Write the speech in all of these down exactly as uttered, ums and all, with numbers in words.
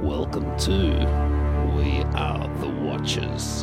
Welcome to We Are the Watchers.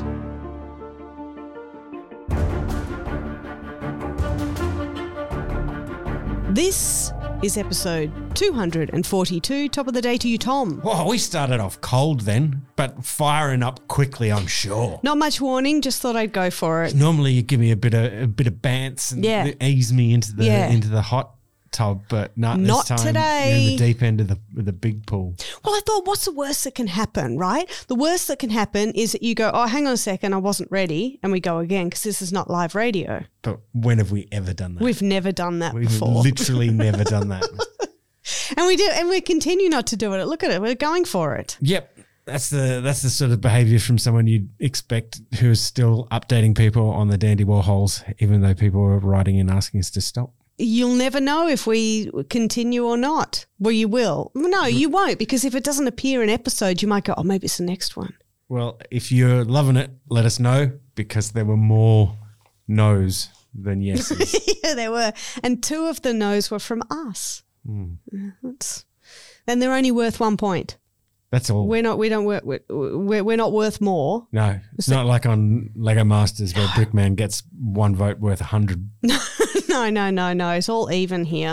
This is episode two hundred forty-two. Top of the day to you, Tom. Well, we started off cold then, but firing up quickly, I'm sure. Not much warning, just thought I'd go for it. Normally you give me a bit of a bit of bants and Yeah. ease me into the Yeah. into the hot tub, but not, Not this time. today. You're in the deep end of the the big pool. Well, I thought, what's the worst that can happen, right? The worst that can happen is that you go, oh, hang on a second, I wasn't ready, and we go again because this is not live radio. But when have we ever done that? We've never done that We've before. literally never done that. And we do, and we continue not to do it. Look at it, we're going for it. Yep. That's the that's the sort of behaviour from someone you'd expect who is still updating people on the Dandy Warhols, even though people are writing in asking us to stop. You'll never know if we continue or not. Well, you will. No, you won't, because if it doesn't appear in episode, you might go, oh, maybe it's the next one. Well, if you're loving it, let us know, because there were more no's than yeses. Yeah, there were. And two of the no's were from us. Mm. That's, and they're only worth one point. That's all. We're not, we don't work, we're, we're not worth more. No, it's not like on Lego Masters where Brickman gets one vote worth a hundred. No, no, no, no. It's all even here.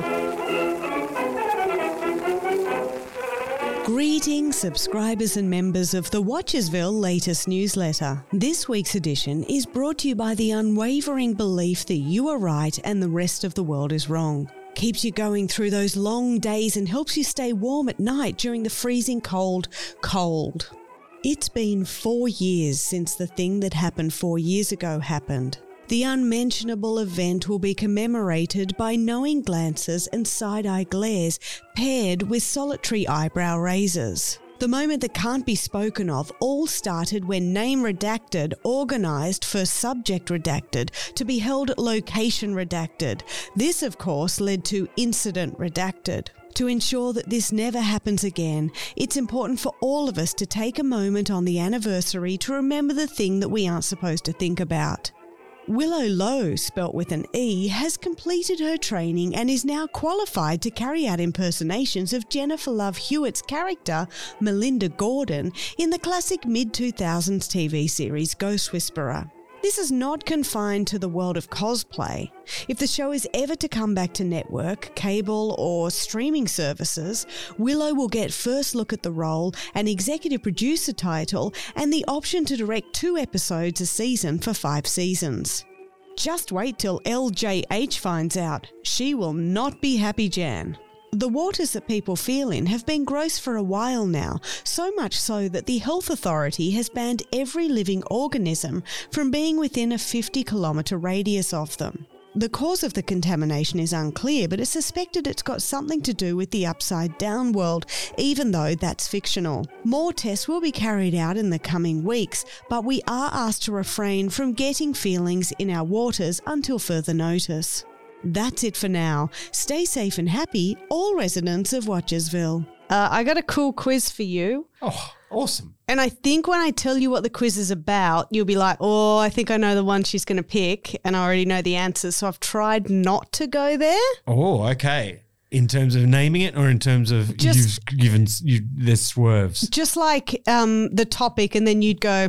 Greetings, subscribers and members of the Watchersville latest newsletter. This week's edition is brought to you by the unwavering belief that you are right and the rest of the world is wrong. Keeps you going through those long days and helps you stay warm at night during the freezing cold, cold. It's been four years since the thing that happened four years ago happened. The unmentionable event will be commemorated by knowing glances and side-eye glares paired with solitary eyebrow raises. The moment that can't be spoken of all started when name redacted organised for subject redacted to be held at location redacted. This, of course, led to incident redacted. To ensure that this never happens again, it's important for all of us to take a moment on the anniversary to remember the thing that we aren't supposed to think about. Willow Lowe, spelt with an E, has completed her training and is now qualified to carry out impersonations of Jennifer Love Hewitt's character, Melinda Gordon, in the classic mid two thousands T V series Ghost Whisperer. This is not confined to the world of cosplay. If the show is ever to come back to network, cable or streaming services, Willow will get first look at the role, an executive producer title, and the option to direct two episodes a season for five seasons. Just wait till L J H finds out. She will not be happy, Jan. The waters that people feel in have been gross for a while now, so much so that the Health Authority has banned every living organism from being within a fifty kilometre radius of them. The cause of the contamination is unclear, but it's suspected it's got something to do with the upside down world, even though that's fictional. More tests will be carried out in the coming weeks, but we are asked to refrain from getting feelings in our waters until further notice. That's it for now. Stay safe and happy, all residents of Watchersville. Uh, I got a cool quiz for you. Oh, awesome. And I think when I tell you what the quiz is about, you'll be like, oh, I think I know the one she's going to pick, and I already know the answers. So I've tried not to go there. Oh, okay. In terms of naming it or in terms of Just- you've given you there's swerves? Just like um, the topic, and then you'd go,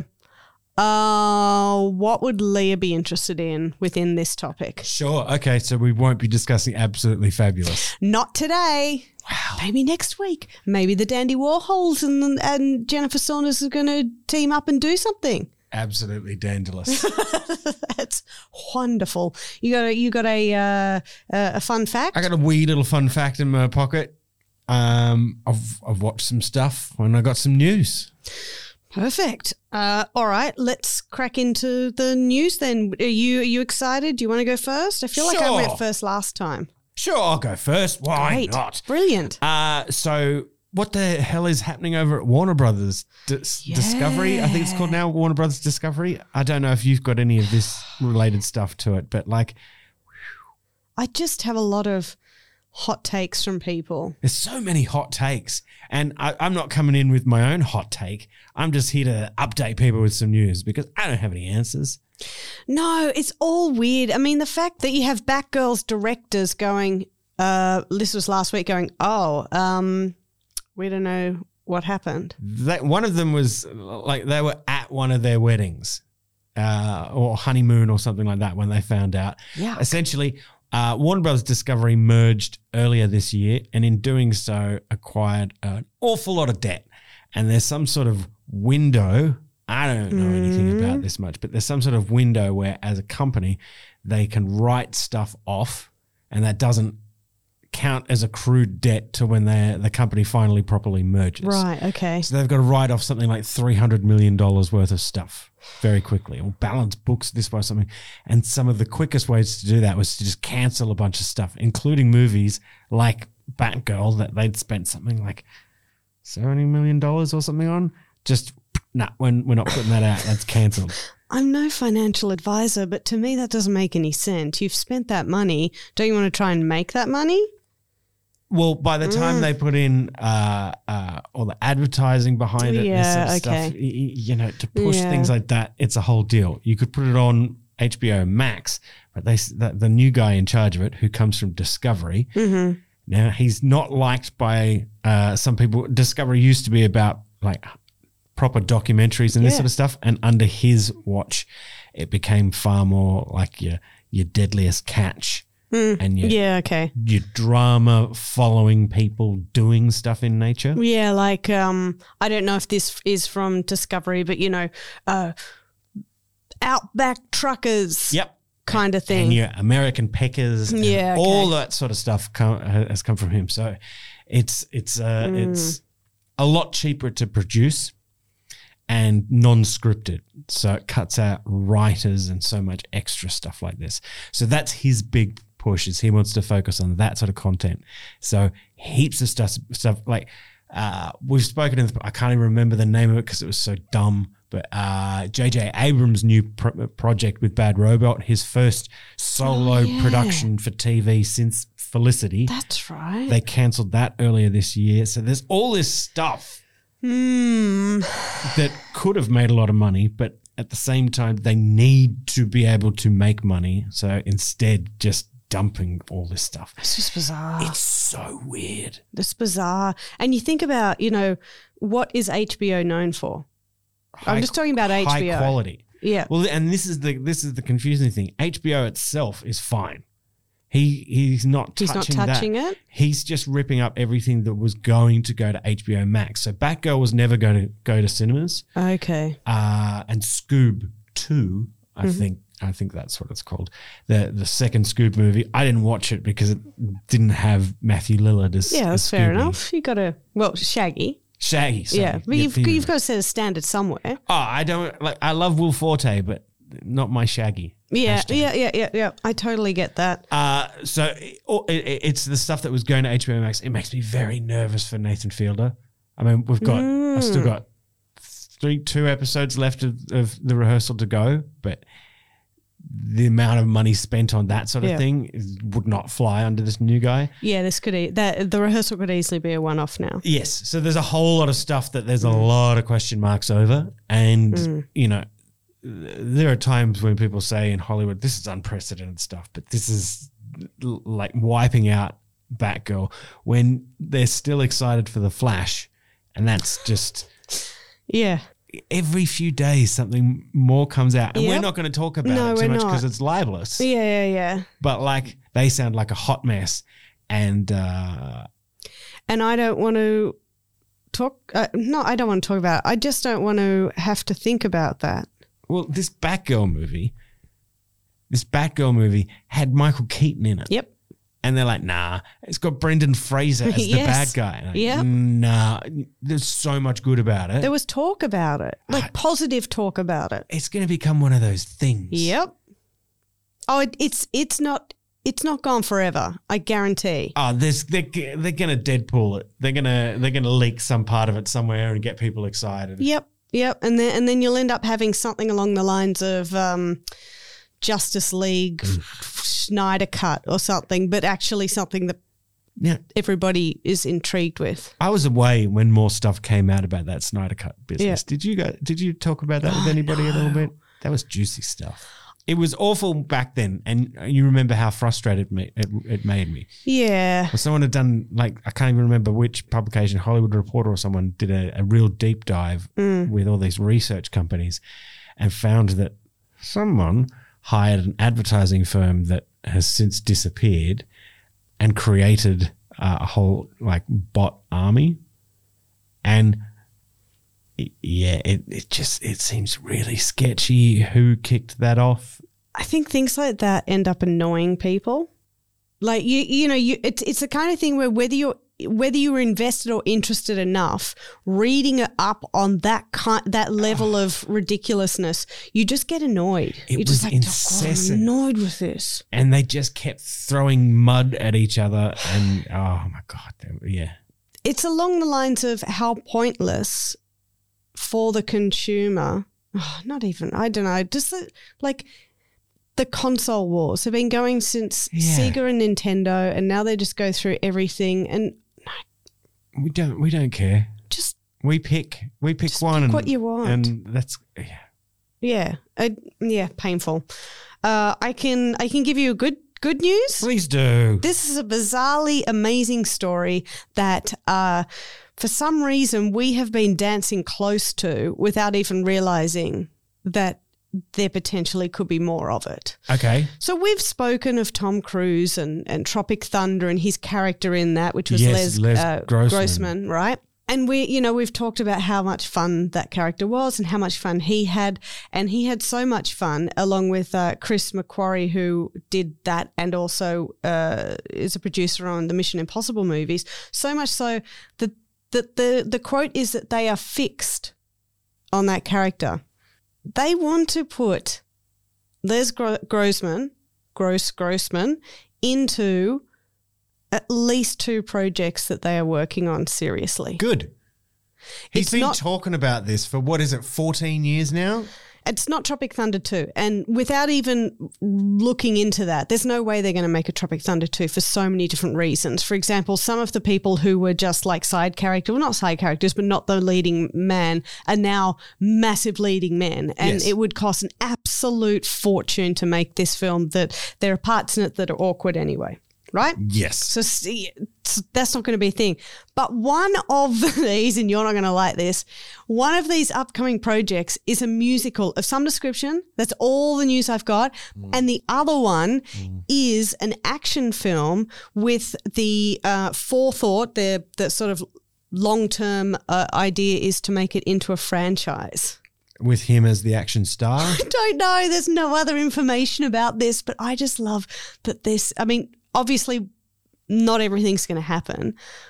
uh, what would Leah be interested in within this topic? Sure. Okay, so we won't be discussing Absolutely Fabulous. Not today. Wow. Maybe next week. Maybe the Dandy Warhols and and Jennifer Saunders are going to team up and do something. Absolutely dandalous. That's wonderful. You got a, you got a uh, a fun fact? I got a wee little fun fact in my pocket. Um, I've I've watched some stuff and I got some news. Perfect. Uh, all right, let's crack into the news then. Are you are you excited? Do you want to go first? I feel like I Sure. went first last time. Sure, I'll go first. Why Great. not? Brilliant. Uh, so what the hell is happening over at Warner Brothers Dis- Yeah. Discovery? I think it's called now Warner Brothers Discovery. I don't know if you've got any of this related stuff to it, but like I just have a lot of hot takes from people. there's so many hot takes, and I, I'm not coming in with my own hot take. I'm just here to update people with some news because I don't have any answers. No, it's all weird. I mean, the fact that you have Batgirl's directors going, uh, this was last week, going, oh, um, we don't know what happened? That, one of them was like they were at one of their weddings uh, or honeymoon or something like that when they found out. Yeah. Essentially, uh, Warner Brothers Discovery merged earlier this year and in doing so acquired an awful lot of debt. And there's some sort of window. I don't know mm. anything about this much, but there's some sort of window where as a company they can write stuff off and that doesn't count as accrued debt to when they the company finally properly merges. Right, okay. So they've got to write off something like three hundred million dollars worth of stuff very quickly or balance books this way or something. And some of the quickest ways to do that was to just cancel a bunch of stuff, including movies like Batgirl that they'd spent something like seventy million dollars or something on. Just, nah, when we're not putting that out, that's cancelled. I'm no financial advisor, but to me that doesn't make any sense. You've spent that money. Don't you want to try and make that money? Well, by the time mm. they put in uh, uh, all the advertising behind it, yeah, this sort of okay. stuff, you, you know, to push yeah. things like that, it's a whole deal. You could put it on H B O Max, but they the, the new guy in charge of it, who comes from Discovery, mm-hmm. now he's not liked by uh, some people. Discovery used to be about like proper documentaries and this yeah. sort of stuff, and under his watch, it became far more like your your Deadliest Catch. Mm, and your, yeah, okay. your drama following people doing stuff in nature. Yeah, like um, I don't know if this is from Discovery, but you know, uh, Outback Truckers. Yep. Kind of thing. And your American Peckers. And yeah, okay. all that sort of stuff come, has come from him. So it's it's uh, mm. it's a lot cheaper to produce and non-scripted. So it cuts out writers and so much extra stuff like this. So that's his big push, is he wants to focus on that sort of content. So heaps of stuff, stuff like uh, we've spoken in, the, I can't even remember the name of it because it was so dumb, but uh, J J Abrams' new pro- project with Bad Robot, his first solo oh, yeah. production for T V since Felicity. That's right. They cancelled that earlier this year. So there's all this stuff mm. that could have made a lot of money, but at the same time, they need to be able to make money. So instead, just dumping all this stuff. It's just bizarre. It's so weird. It's bizarre. And you think about, you know, what is H B O known for? High, I'm just talking about H B O. High quality. Yeah. Well, and this is the this is the confusing thing. H B O itself is fine. He he's not he's touching not touching that. it. He's just ripping up everything that was going to go to H B O Max. So Batgirl was never going to go to cinemas. Okay. Uh, and Scoob two, I mm-hmm. think I think that's what it's called. The the second Scoob movie. I didn't watch it because it didn't have Matthew Lillard as yeah, that's as fair Scooby. enough. You got to well Shaggy. Shaggy, sorry. yeah, but yeah, you've you know. you've got to set a standard somewhere. Oh, I don't like. I love Will Forte, but not my Shaggy. Yeah, Hashtag. yeah, yeah, yeah, yeah. I totally get that. Uh, so it, it, it's the stuff that was going to H B O Max. It makes me very nervous for Nathan Fielder. I mean, we've got, mm. I've still got three, two episodes left of, of the rehearsal to go, but the amount of money spent on that sort of yeah. thing is, would not fly under this new guy. Yeah, this could e- that the rehearsal could easily be a one-off now. Yes, so there's a whole lot of stuff that there's a lot of question marks over, and mm. you know, there are times when people say in Hollywood, this is unprecedented stuff, but this is l- like wiping out Batgirl when they're still excited for The Flash, and that's just yeah. Every few days, something more comes out, and yep. we're not going to talk about no, it too we're much not. because it's libelous. Yeah, yeah, yeah. But like they sound like a hot mess, and uh, and I don't want to talk. Uh, no, I don't want to talk about it. I just don't want to have to think about that. Well, this Batgirl movie, this Batgirl movie had Michael Keaton in it. Yep. And they're like, nah, it's got Brendan Fraser as the yes. bad guy. Like, yep. Nah, there's so much good about it. There was talk about it, like I, positive talk about it. It's going to become one of those things. Yep. Oh, it, it's it's not it's not gone forever. I guarantee. Oh, there's they're they're going to Deadpool it. They're gonna they're gonna leak some part of it somewhere and get people excited. Yep. Yep. And then and then you'll end up having something along the lines of um, Justice League Snyder Cut or something, but actually something that yeah. everybody is intrigued with. I was away when more stuff came out about that Snyder Cut business. Yeah. Did you go? Did you talk about that with Oh, anybody no. a little bit? That was juicy stuff. it was awful back then, and you remember how frustrated me, it, it made me. Yeah. Well, someone had done, like, I can't even remember which publication, Hollywood Reporter or someone, did a, a real deep dive Mm. with all these research companies and found that someone hired an advertising firm that has since disappeared and created uh, a whole, like, bot army. And it, yeah, it, it just, it seems really sketchy who kicked that off. I think things like that end up annoying people. Like you, you know, you it's it's the kind of thing where whether you're whether you were invested or interested enough, reading it up on that kind that level of ridiculousness, you just get annoyed. It You're was just like, incessant. oh God, I'm annoyed with this. And they just kept throwing mud at each other, and oh my God, they- yeah. It's along the lines of how pointless for the consumer. Oh, not even I don't know. Just the, like. The console wars have been going since Yeah. Sega and Nintendo, and now they just go through everything and We don't we don't care. just We pick we pick Just one pick and what you want. and that's yeah. yeah, uh, yeah, painful. Uh, I can I can give you a good good news. Please do. This is a bizarrely amazing story that uh, for some reason we have been dancing close to without even realizing that there potentially could be more of it. Okay. So we've spoken of Tom Cruise and, and Tropic Thunder and his character in that, which was Yes, Les, Les uh, Grossman. Grossman, right? And we, you know, we've talked about how much fun that character was and how much fun he had. And he had so much fun along with uh, Chris McQuarrie, who did that and also uh, is a producer on the Mission Impossible movies. So much so that the, the, the quote is that they are fixed on that character. They want to put Les Gro- Grossman, Gross Grossman, into at least two projects that they are working on seriously. Good. He's It's been not- talking about this for what is it, fourteen years now? It's not Tropic Thunder two. And without even looking into that, there's no way they're going to make a Tropic Thunder two for so many different reasons. For example, some of the people who were just like side characters, well, not side characters, but not the leading man, are now massive leading men. And Yes. it would cost an absolute fortune to make this film that there are parts in it that are awkward anyway. Right? Yes. So see, it's- that's not going to be a thing. But one of these, and you're not going to like this, one of these upcoming projects is a musical of some description. That's all the news I've got. Mm. And the other one is an action film with the uh, forethought, the, the sort of long-term uh, idea is to make it into a franchise. With him as the action star. I don't know. There's no other information about this, but I just love that this, I mean, obviously not everything's going to happen,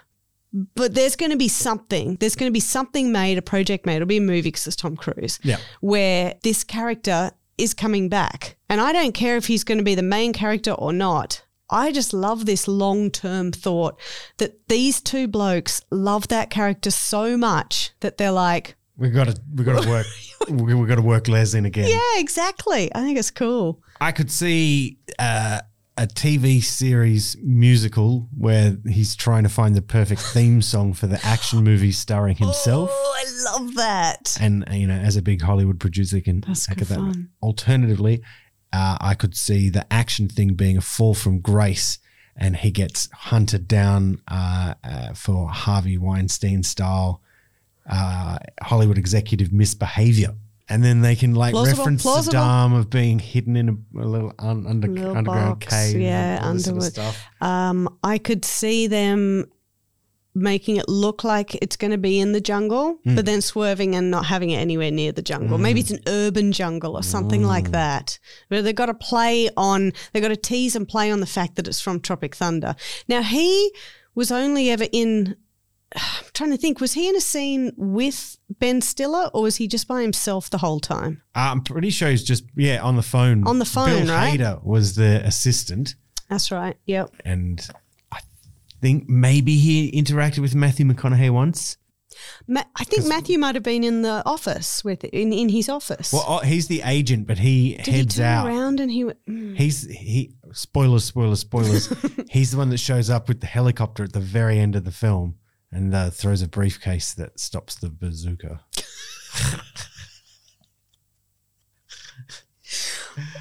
but there's going to be something. There's going to be something made, a project made. It'll be a movie because it's Tom Cruise. Yeah. Where this character is coming back. And I don't care if he's going to be the main character or not. I just love this long-term thought that these two blokes love that character so much that they're like, We've got to we got to work we we got to work Les in again. yeah, exactly. I think it's cool. I could see uh, a T V series musical where he's trying to find the perfect theme song for the action movie starring himself. Oh, I love that. And, uh, you know, as a big Hollywood producer, can That's take good it that way. fun. Alternatively, uh, I could see the action thing being a fall from grace, and he gets hunted down uh, uh, for Harvey Weinstein style uh, Hollywood executive misbehavior. And then they can like Plausible, reference plausible. Saddam of being hidden in a, a little un, under, Little underground box, cave. yeah, and all this sort of underwood. stuff. Um, I could see them making it look like it's going to be in the jungle, Hmm. but then swerving and not having it anywhere near the jungle. Maybe it's an urban jungle or something Hmm. like that. But they've got to play on, they've got to tease and play on the fact that it's from Tropic Thunder. Now, he was only ever in, I'm trying to think, was he in a scene with Ben Stiller or was he just by himself the whole time? Uh, I'm pretty sure he's just, yeah, on the phone. On the phone, Bill right? Hader was the assistant. That's right. Yep. And I think maybe he interacted with Matthew McConaughey once. Ma- I think Matthew might have been in the office with in, in his office. Well, oh, he's the agent, but he Did heads he turn out. around and he went, mm. He's he. Spoilers, spoilers, spoilers. He's the one that shows up with the helicopter at the very end of the film and uh, throws a briefcase that stops the bazooka.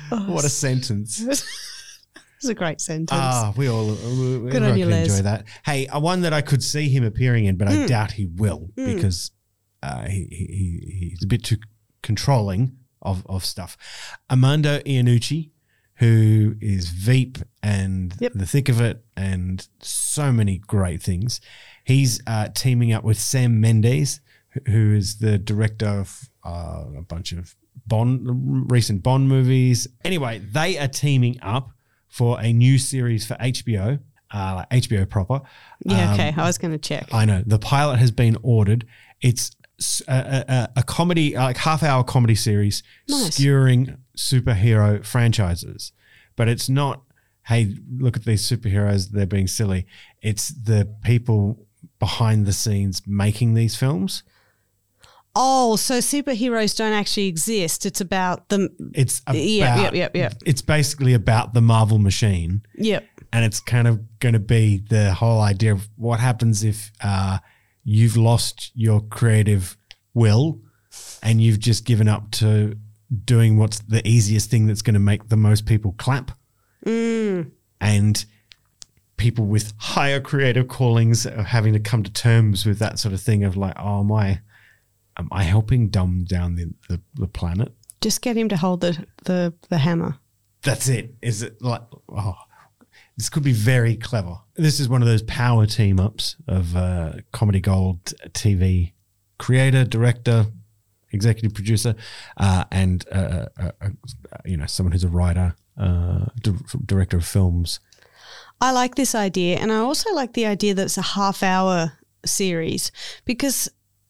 What a sentence. It's a great sentence. Ah, we all we, we Good on you, can Les. enjoy that. Hey, uh, one that I could see him appearing in, but I doubt he will Mm. because uh, he, he he's a bit too controlling of, of stuff. Armando Iannucci, who is Veep and Yep. The Thick of It and so many great things. He's uh, teaming up with Sam Mendes, who- who is the director of uh, a bunch of Bond recent Bond movies. Anyway, they are teaming up for a new series for H B O, uh, like H B O proper. yeah, Um, okay. I was going to check. I know. The pilot has been ordered. It's a, a, a comedy, like half-hour comedy series Nice. skewering superhero franchises. But it's not, hey, look at these superheroes, they're being silly. It's the people behind the scenes making these films. Oh, so superheroes don't actually exist. It's about them. It's about, Yeah, yep, yep, yep. It's basically about the Marvel machine. Yep. And it's kind of going to be the whole idea of what happens if uh, you've lost your creative will and you've just given up to doing what's the easiest thing that's going to make the most people clap. Mm. And people with higher creative callings are having to come to terms with that sort of thing of like, oh, am I, am I helping dumb down the, the, the planet? Just get him to hold the, the, the hammer. That's it. Is it like, oh, this could be very clever. This is one of those power team ups of uh, Comedy Gold T V creator, director, executive producer, uh, and uh, uh, uh, you know, someone who's a writer, uh, di- director of films. I like this idea, and I also like the idea that it's a half-hour series because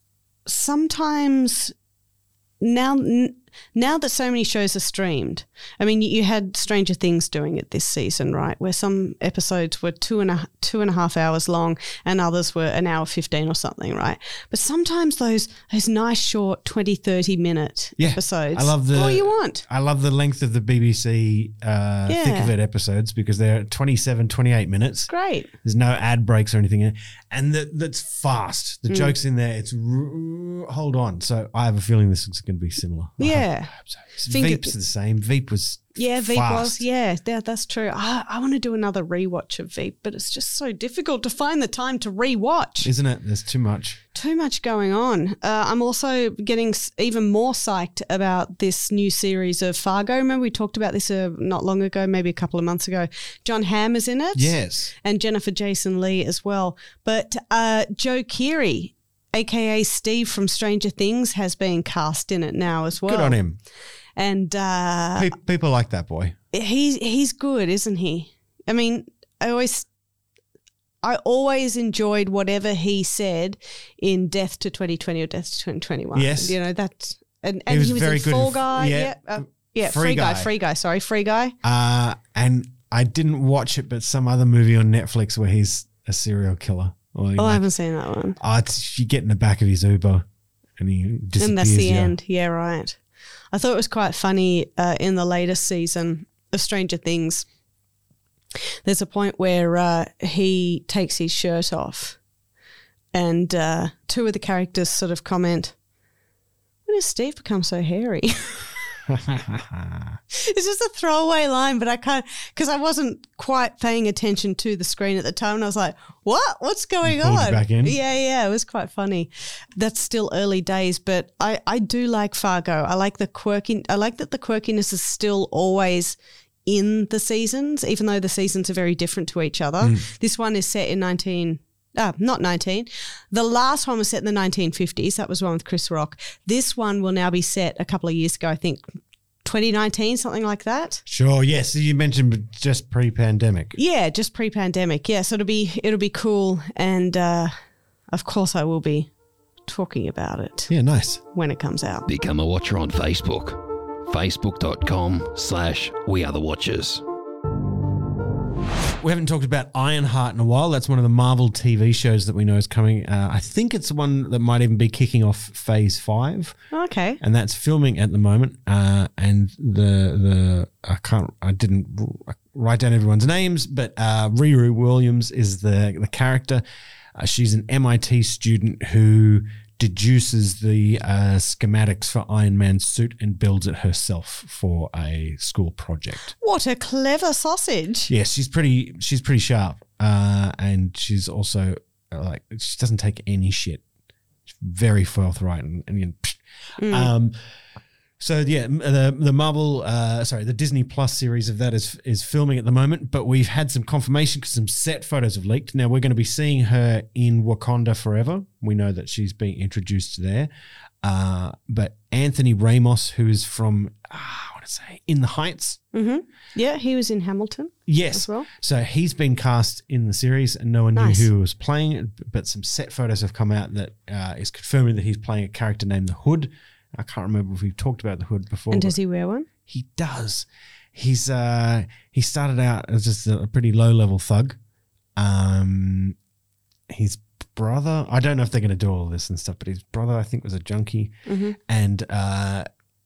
sometimes now n- now that so many shows are streamed, I mean, you had Stranger Things doing it this season, right? Where some episodes were two and a two and a half hours long, and others were an hour fifteen or something, right? But sometimes those those nice short twenty, thirty minute Yeah, episodes. I love the all you want. I love the length of the B B C uh, Yeah. Thick of It episodes because they're twenty-seven, twenty-eight minutes. Great. There's no ad breaks or anything in it. And the, that's fast. Hmm. The joke's in there. It's r- hold on. So I have a feeling this is going to be similar. I Yeah. hope- I hope so. Think Veep's it- the same. Veep was Yeah, Veep fast. was. Yeah, that, that's true. I, I want to do another rewatch of Veep, but it's just so difficult to find the time to rewatch. Isn't it? There's too much. Too much going on. Uh, I'm also getting s- even more psyched about this new series of Fargo. Remember we talked about this uh, not long ago, maybe a couple of months ago. John Hamm is in it. Yes. And Jennifer Jason Leigh as well. But uh, Joe Keery, a k a. Steve from Stranger Things, has been cast in it now as well. Good on him. And uh, Pe- People like that boy. he's he's good, isn't he? I mean, I always I always enjoyed whatever he said in Death to twenty twenty or Death to twenty twenty-one. Yes. You know, that's and, and was he was very in good Fall in- Guy. yeah. Yeah. Uh, yeah, Free Free, guy. Guy. Free Guy, sorry, Free Guy. Uh, and I didn't watch it, but some other movie on Netflix where he's a serial killer. Or he Oh, I like- haven't seen that one. oh, it's, you get in the back of his Uber and he disappears. And that's the yeah. end. Yeah, right. I thought it was quite funny uh, in the latest season of Stranger Things. There's a point where uh, he takes his shirt off and uh, two of the characters sort of comment, when does Steve become so hairy? It's just a throwaway line, but I can't, because I wasn't quite paying attention to the screen at the time. And I was like, what? What's going Pulled you on? back in? Yeah, yeah, it was quite funny. That's still early days, but I, I do like Fargo. I like the quirky, I like that the quirkiness is still always in the seasons, even though the seasons are very different to each other. Mm. This one is set in nineteen, ah, not nineteen. The last one was set in the nineteen fifties. That was one with Chris Rock. This one will now be set a couple of years ago, I think twenty nineteen, something like that. Sure, yes. You mentioned just pre-pandemic. Yeah, just pre-pandemic. Yeah, so it'll be it'll be cool, and uh, of course I will be talking about it Yeah, nice. when it comes out. Become a watcher on Facebook. Facebook.com slash We Are The Watchers. We haven't talked about Ironheart in a while. That's one of the Marvel T V shows that we know is coming. Uh, I think it's one that might even be kicking off phase five. Okay. And that's filming at the moment. Uh, and the the I can't I didn't r- write down everyone's names, but uh, Riri Williams is the the character. Uh, she's an M I T student who deduces the uh, schematics for Iron Man's suit and builds it herself for a school project. What a clever sausage. Yes, she's pretty. She's pretty sharp, uh, and she's also uh, like she doesn't take any shit. She's very forthright and, and you know, mm. um. So yeah, the the Marvel, uh, sorry, the Disney Plus series of that is is filming at the moment, but we've had some confirmation because some set photos have leaked. Now we're going to be seeing her in Wakanda Forever. We know that she's being introduced there, uh, but Anthony Ramos, who is from, uh, I want to say, In the Heights. Mm-hmm. Yeah, he was in Hamilton. Yes, as well. So he's been cast in the series, and no one Nice. knew who was playing it. But some set photos have come out that uh, is confirming that he's playing a character named the Hood. I can't remember if we've talked about the Hood before. And does he wear one? He does. He's uh he started out as just a pretty low level thug. Um, his brother, I don't know if they're going to do all this and stuff, but his brother I think was a junkie, Mm-hmm. and uh,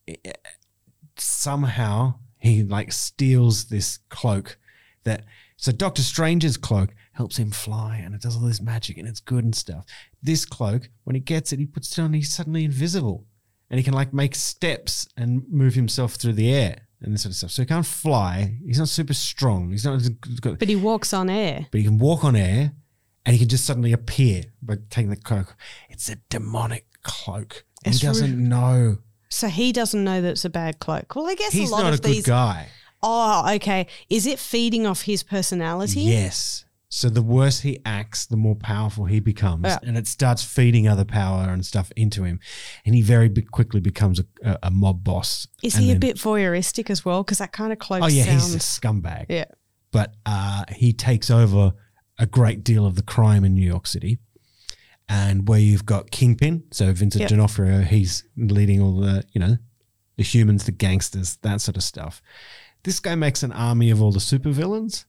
somehow he like steals this cloak that. So Doctor Strange's cloak helps him fly, and it does all this magic, and it's good and stuff. This cloak, when he gets it, he puts it on, he's suddenly invisible. And he can like make steps and move himself through the air and this sort of stuff. So he can't fly. He's not super strong. He's not. He's got, But he walks on air. but he can walk on air, and he can just suddenly appear by taking the cloak. It's a demonic cloak. And It's he doesn't re- know. So he doesn't know that it's a bad cloak. Well, I guess He's a lot not of a good these. guy. Oh, okay. Is it feeding off his personality? Yes. So the worse he acts, the more powerful he becomes, Yeah. and it starts feeding other power and stuff into him, and he very be- quickly becomes a, a, a mob boss. Is And he a then- bit voyeuristic as well? Because that kind of cloak Oh yeah, sounds. he's a scumbag. Yeah. But uh, he takes over a great deal of the crime in New York City, and where you've got Kingpin, so Vincent Yep. D'Onofrio, he's leading all the you know the humans, the gangsters, that sort of stuff. This guy makes an army of all the supervillains.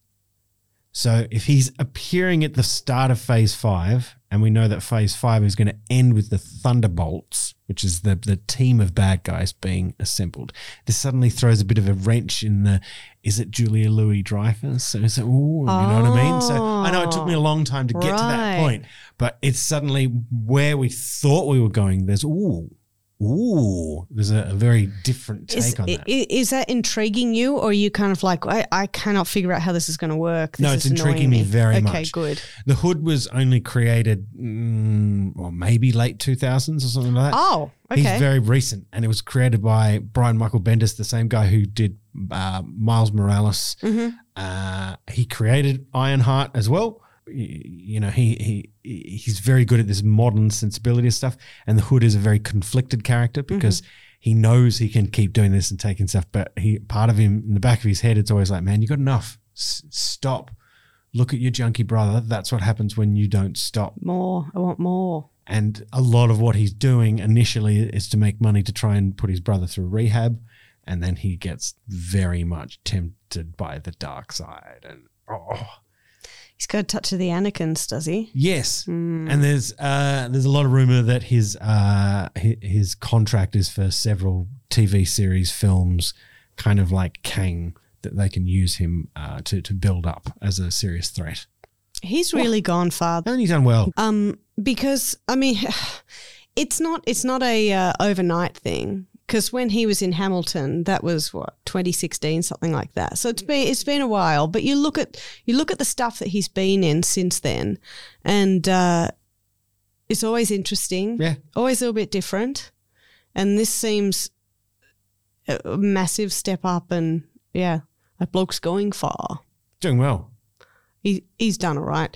So if he's appearing at the start of Phase Five, and we know that Phase Five is going to end with the Thunderbolts, which is the the team of bad guys being assembled, this suddenly throws a bit of a wrench in the. Is it Julia Louis-Dreyfus? So is it? Ooh, you know what I mean? So I know it took me a long time to get to that Right. point, but it's suddenly where we thought we were going. There's ooh. Ooh, there's a, a very different take Is, on i- that. i- is that intriguing you, or are you kind of like, I, I cannot figure out how this is going to work? This No, is it's intriguing annoying me very okay, much. Okay, good. The Hood was only created, mm, or maybe late two thousands or something like that. Oh, okay. He's very recent, and it was created by Brian Michael Bendis, the same guy who did uh, Miles Morales. Mm-hmm. Uh, he created Ironheart as well. Y- You know, he he he's very good at this modern sensibility of stuff, and the Hood is a very conflicted character because he knows he can keep doing this and taking stuff, but he part of him in the back of his head, it's always like, man, you got enough. S- stop. Look at your junkie brother. That's what happens when you don't stop. More. I want more. And a lot of what he's doing initially is to make money to try and put his brother through rehab, and then he gets very much tempted by the dark side. And oh, He's got a touch of the Anakins, does he? yes. And there's uh, there's a lot of rumor that his uh, hi- his contract is for several T V series, films, kind of like Kang, that they can use him uh, to to build up as a serious threat. He's really gone far. And he's done well. Um, because I mean, it's not it's not a uh, overnight thing. Because when he was in Hamilton, that was what twenty sixteen, something like that. So it's been it's been a while. But you look at you look at the stuff that he's been in since then, and uh, it's always interesting. Yeah. Always a little bit different. And this seems a a massive step up. And yeah, that bloke's going far. Doing well. He, he's done all right.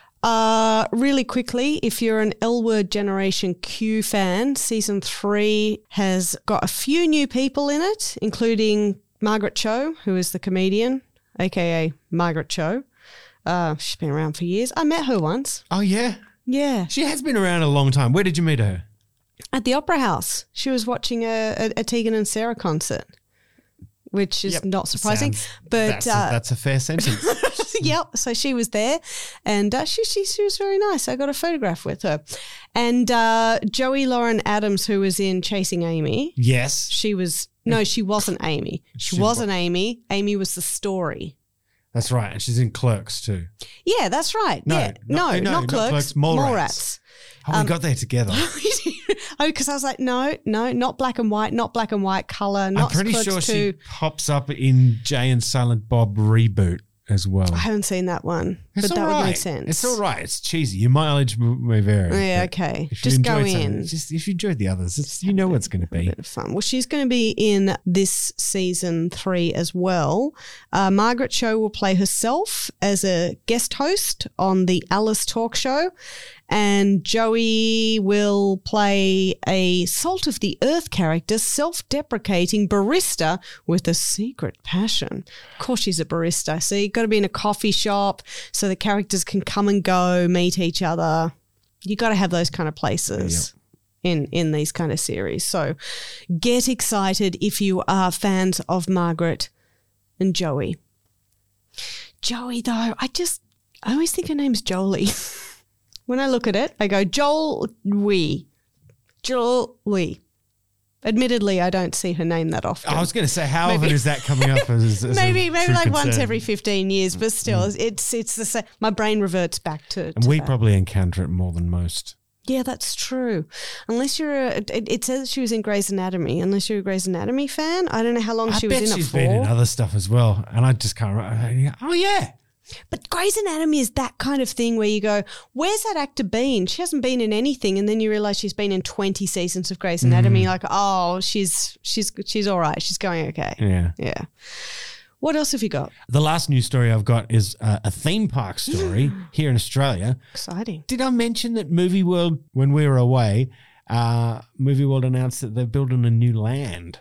Uh, really quickly, if you're an L-Word Generation Q fan, season three has got a few new people in it, including Margaret Cho, who is the comedian, aka Margaret Cho. Uh, she's been around for years. I met her once. Oh, yeah? Yeah. She has been around a long time. Where did you meet her? At the Opera House. She was watching a, a, a Tegan and Sarah concert, which is Yep. not surprising. Sounds- but that's, uh, a, that's a fair sentence. Yep. So she was there, and uh, she, she she was very nice. I got a photograph with her, and uh, Joey Lauren Adams, who was in Chasing Amy. Yes. She was no, she wasn't Amy. She, She wasn't Amy. Amy was the story. That's right. And she's in Clerks too. Yeah, that's right. No, yeah. no, no, no, not not Clerks. Clerks, Mallrats. Oh, we Um, got there together. Oh, because I was like, no, no, not black and white, not black and white color, not I'm pretty Clerks sure two. she pops up in Jay and Silent Bob reboot as well. I haven't seen that one, It's but that all would right. make sense. It's all right. It's cheesy. Your mileage m- may vary. Yeah, but okay. if you Just go enjoyed something- in. Just if you enjoyed the others, it's, you know what's going to be. Bit of fun. Well, she's going to be in this season three as well. Uh, Margaret Cho will play herself as a guest host on the Alice Talk Show, and Joey will play a salt of the earth character, self-deprecating barista with a secret passion. Of course, she's a barista, so you've got to be in a coffee shop so the characters can come and go, meet each other. You got to have those kind of places. In, in these kind of series. So get excited if you are fans of Margaret and Joey. Joey, though, I just, I always think her name's Jolie. When I look at it, I go, Jolie. Jolie. Admittedly, I don't see her name that often. I was going to say, how Maybe- often is that coming up? As, as maybe a maybe true like once concern? every fifteen years, but still, it's it's the same. My brain reverts back to, And to we that. probably encounter it more than most. Yeah, that's true. Unless you're a, it, it says she was in Grey's Anatomy. Unless you're a Grey's Anatomy fan, I don't know how long I she bet was in she's it for. been in other stuff as well, and I just can't remember. Oh, yeah. But Grey's Anatomy is that kind of thing where you go, where's that actor been? She hasn't been in anything, and then you realise she's been in twenty seasons of Grey's Anatomy. Mm. Like, oh, she's she's she's all right. She's going okay. Yeah. Yeah. What else have you got? The last news story I've got is uh, a theme park story here in Australia. Exciting. Did I mention that Movie World, when we were away, uh, Movie World announced that they're building a new land?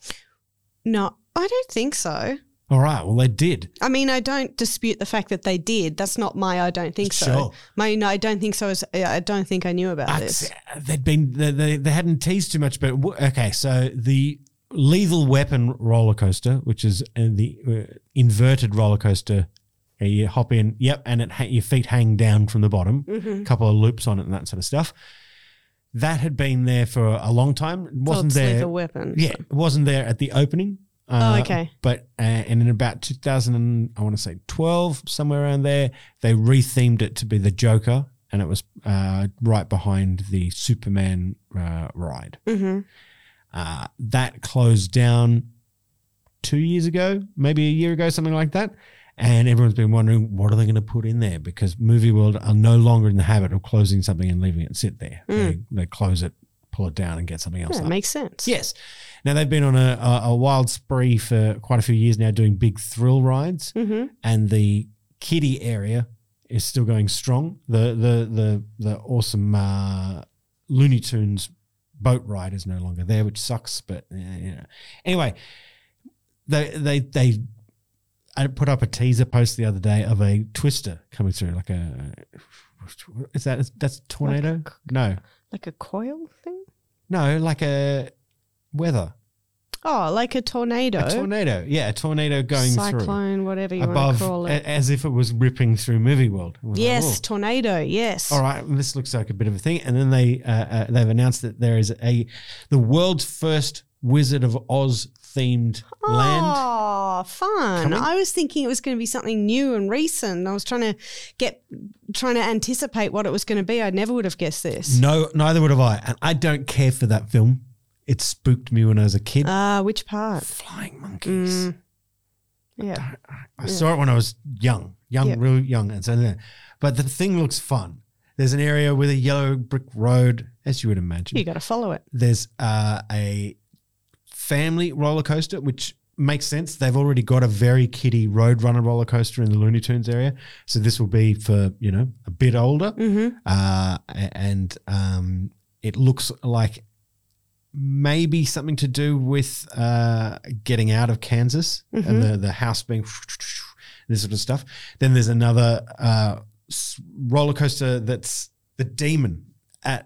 No, I don't think so. All right, well, they did. I mean, I don't dispute the fact that they did. That's not my I don't think so. Sure. My no, I don't think so. Is, I don't think I knew about I- this. They'd been they, they, they hadn't teased too much, but w- okay. So the Lethal Weapon roller coaster, which is uh, the uh, inverted roller coaster, uh, you hop in, yep, and it ha- your feet hang down from the bottom, a Mm-hmm. couple of loops on it and that sort of stuff. That had been there for a long time. It wasn't Phillips there. Lethal Weapon. Yeah, it wasn't there at the opening. Oh, Uh, okay. But uh, and in about two thousand, and, I want to say twelve, somewhere around there, they rethemed it to be the Joker, and it was uh, right behind the Superman uh, ride. Mm-hmm. Uh, that closed down two years ago, maybe a year ago, something like that. And everyone's been wondering, what are they going to put in there? Because Movie World are no longer in the habit of closing something and leaving it sit there. They, they close it, pull it down, and get something else Yeah, up. makes sense. Yes. Now, they've been on a, a, a wild spree for quite a few years now doing big thrill rides, Mm-hmm. and the kiddie area is still going strong. The the the the awesome uh, Looney Tunes boat ride is no longer there, which sucks, but uh, you know. Anyway, they they they I put up a teaser post the other day of a twister coming through, like a is that that's tornado? No, Like a coil thing? no, like a weather. Oh, like a tornado. A tornado, yeah, a tornado going Cyclone, through whatever you want above, to call a- it. as if it was ripping through Movie World. I was like, Yes, "Whoa." tornado, yes. All right, well, this looks like a bit of a thing. And then they uh, uh, they've announced that there is a the world's first Wizard of Oz themed land. Oh, fun. Coming. I was thinking it was going to be something new and recent. I was trying to get, trying to anticipate what it was going to be. I never would have guessed this. No, neither would have I. And I don't care for that film. It spooked me when I was a kid. Ah, which part? Flying monkeys. Mm. Yeah. I saw it when I was young, young, Yeah. real young. And so, but the thing looks fun. There's an area with a yellow brick road, as you would imagine. You got to follow it. There's uh, a family roller coaster, which makes sense. They've already got a very kiddie Roadrunner roller coaster in the Looney Tunes area. So this will be for, you know, a bit older. Mm-hmm. Uh, a- and um, it looks like maybe something to do with uh, getting out of Kansas and the, the house being this sort of stuff. Then there's another uh, s- roller coaster that's the Demon at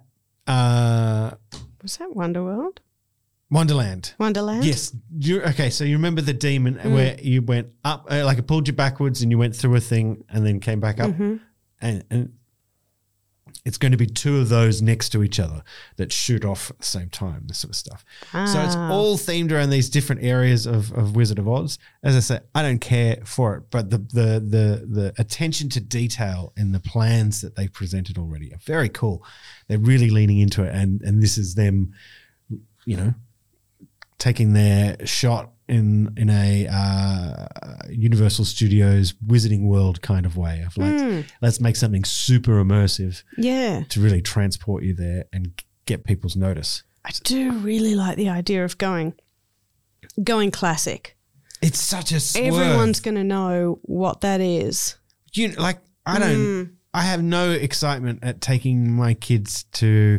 uh, Was that Wonderworld? Wonderland. Wonderland? Yes. You okay? So you remember the Demon where you went up, uh, like it pulled you backwards, and you went through a thing, and then came back up, and and it's going to be two of those next to each other that shoot off at the same time, this sort of stuff. Ah. So it's all themed around these different areas of, of Wizard of Oz. As I said, I don't care for it, but the the the the attention to detail in the plans that they've presented already are very cool. They're really leaning into it, and and this is them, you know, taking their shot in in a uh, Universal Studios Wizarding World kind of way of like, Mm. let's make something super immersive Yeah. to really transport you there and get people's notice. I do really like the idea of going going classic. It's such a swerve. Everyone's going to know what that is. you like I don't Mm. I have no excitement at taking my kids to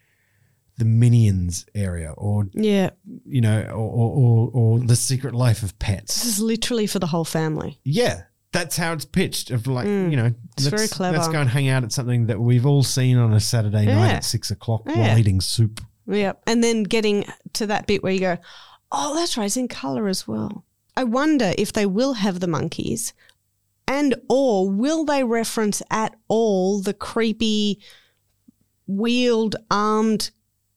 the Minions area or Yeah. you know or or, or, or the Secret Life of Pets. This is literally for the whole family. Yeah, that's how it's pitched. Of like, Mm. you know, It's let's, very clever. let's go and hang out at something that we've all seen on a Saturday night Yeah. at six o'clock Yeah. while eating soup. Yeah. And then getting to that bit where you go, oh, that's right, it's in colour as well. I wonder if they will have the monkeys and or will they reference at all the creepy wheeled armed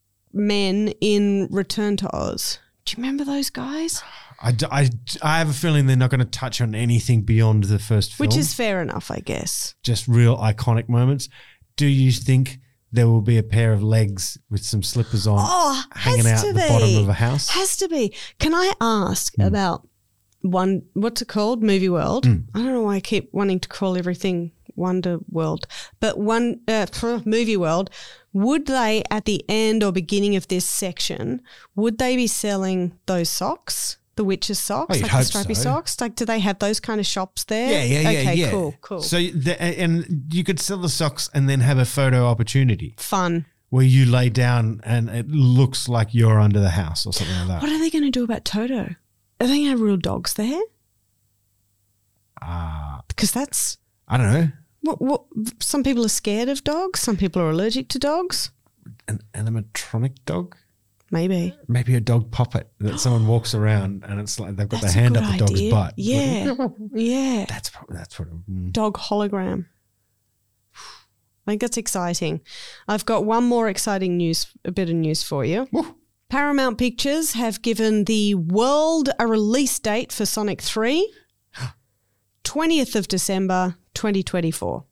men in Return to Oz. Do you remember those guys? I, d- I, I have a feeling they're not going to touch on anything beyond the first film. Which is fair enough, I guess. just real iconic moments. Do you think there will be a pair of legs with some slippers on Oh, hanging has out to at the be. bottom of a house? Has to be. Can I ask Hmm. about one, what's it called? Movie World. Hmm. I don't know why I keep wanting to call everything Wonder World, but one uh, Movie World. Would they, at the end or beginning of this section, would they be selling those socks? The witch's socks, Oh, you'd like the hope stripy so. socks? Like, do they have those kind of shops there? Yeah, yeah, yeah, Okay, yeah. cool, cool. So, the, and you could sell the socks and then have a photo opportunity Fun. where you lay down and it looks like you're under the house or something like that. What are they going to do about Toto? Are they going to have real dogs there? Ah, Because that's I don't know. what, what. Some people are scared of dogs. Some people are allergic to dogs. An animatronic dog? Maybe. Maybe a dog puppet that someone walks around and it's like they've got That's their a hand good up the dog's idea. butt. Yeah. Yeah. That's probably, that's what. Mm. Dog hologram. I think that's exciting. I've got one more exciting news, a bit of news for you. Woo. Paramount Pictures have given the world a release date for Sonic three, twentieth of December, twenty twenty-four.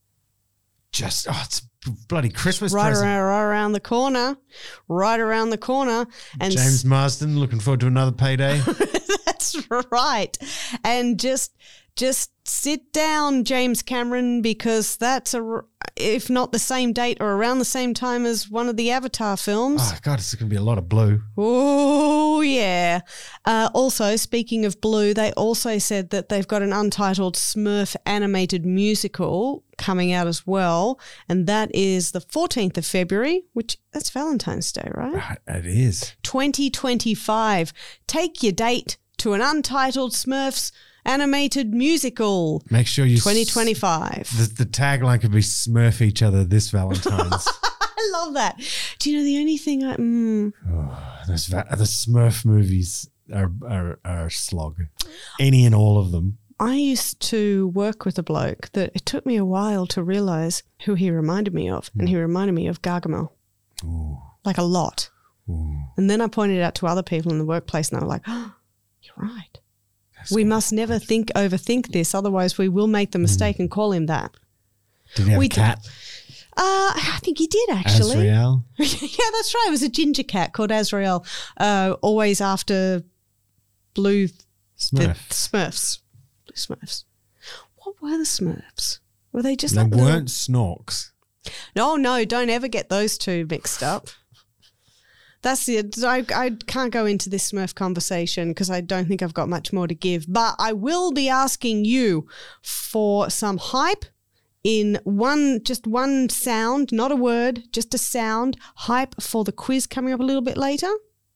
Just, oh, it's a bloody Christmas Right present. around, right around the corner, right around the corner. And James Marsden, looking forward to another payday. That's right. And just just sit down, James Cameron, because that's a if not the same date or around the same time as one of the Avatar films. Oh, God, it's going to be a lot of blue. Oh, yeah. Uh, also, speaking of blue, they also said that they've got an untitled Smurf animated musical coming out as well, and that is the fourteenth of February, which that's Valentine's Day, right? Right, it is. twenty twenty-five. Take your date to an untitled Smurfs animated musical. Make sure you. twenty twenty-five. The, the tagline could be Smurf each other this Valentine's. I love that. Do you know the only thing I... Mm, oh, those va- the Smurf movies are, are, are a slog. Any and all of them. I used to work with a bloke that it took me a while to realise who he reminded me of, and he reminded me of Gargamel. Ooh, Like a lot. ooh, And then I pointed it out to other people in the workplace and they were like, oh, you're right. that's We good. must never think overthink this, otherwise we will make the mistake and call him that. Did he have we a cat? Uh, I think he did actually. Azrael? Yeah, that's right. It was a ginger cat called Azrael, uh, always after Blue Smurf. the Smurfs. Blue Smurfs. What were the Smurfs? Were they just they like little- weren't Snorks. No, no, don't ever get those two mixed up. That's it. I, I can't go into this Smurf conversation because I don't think I've got much more to give. But I will be asking you for some hype in one, just one sound, not a word, just a sound, hype for the quiz coming up a little bit later.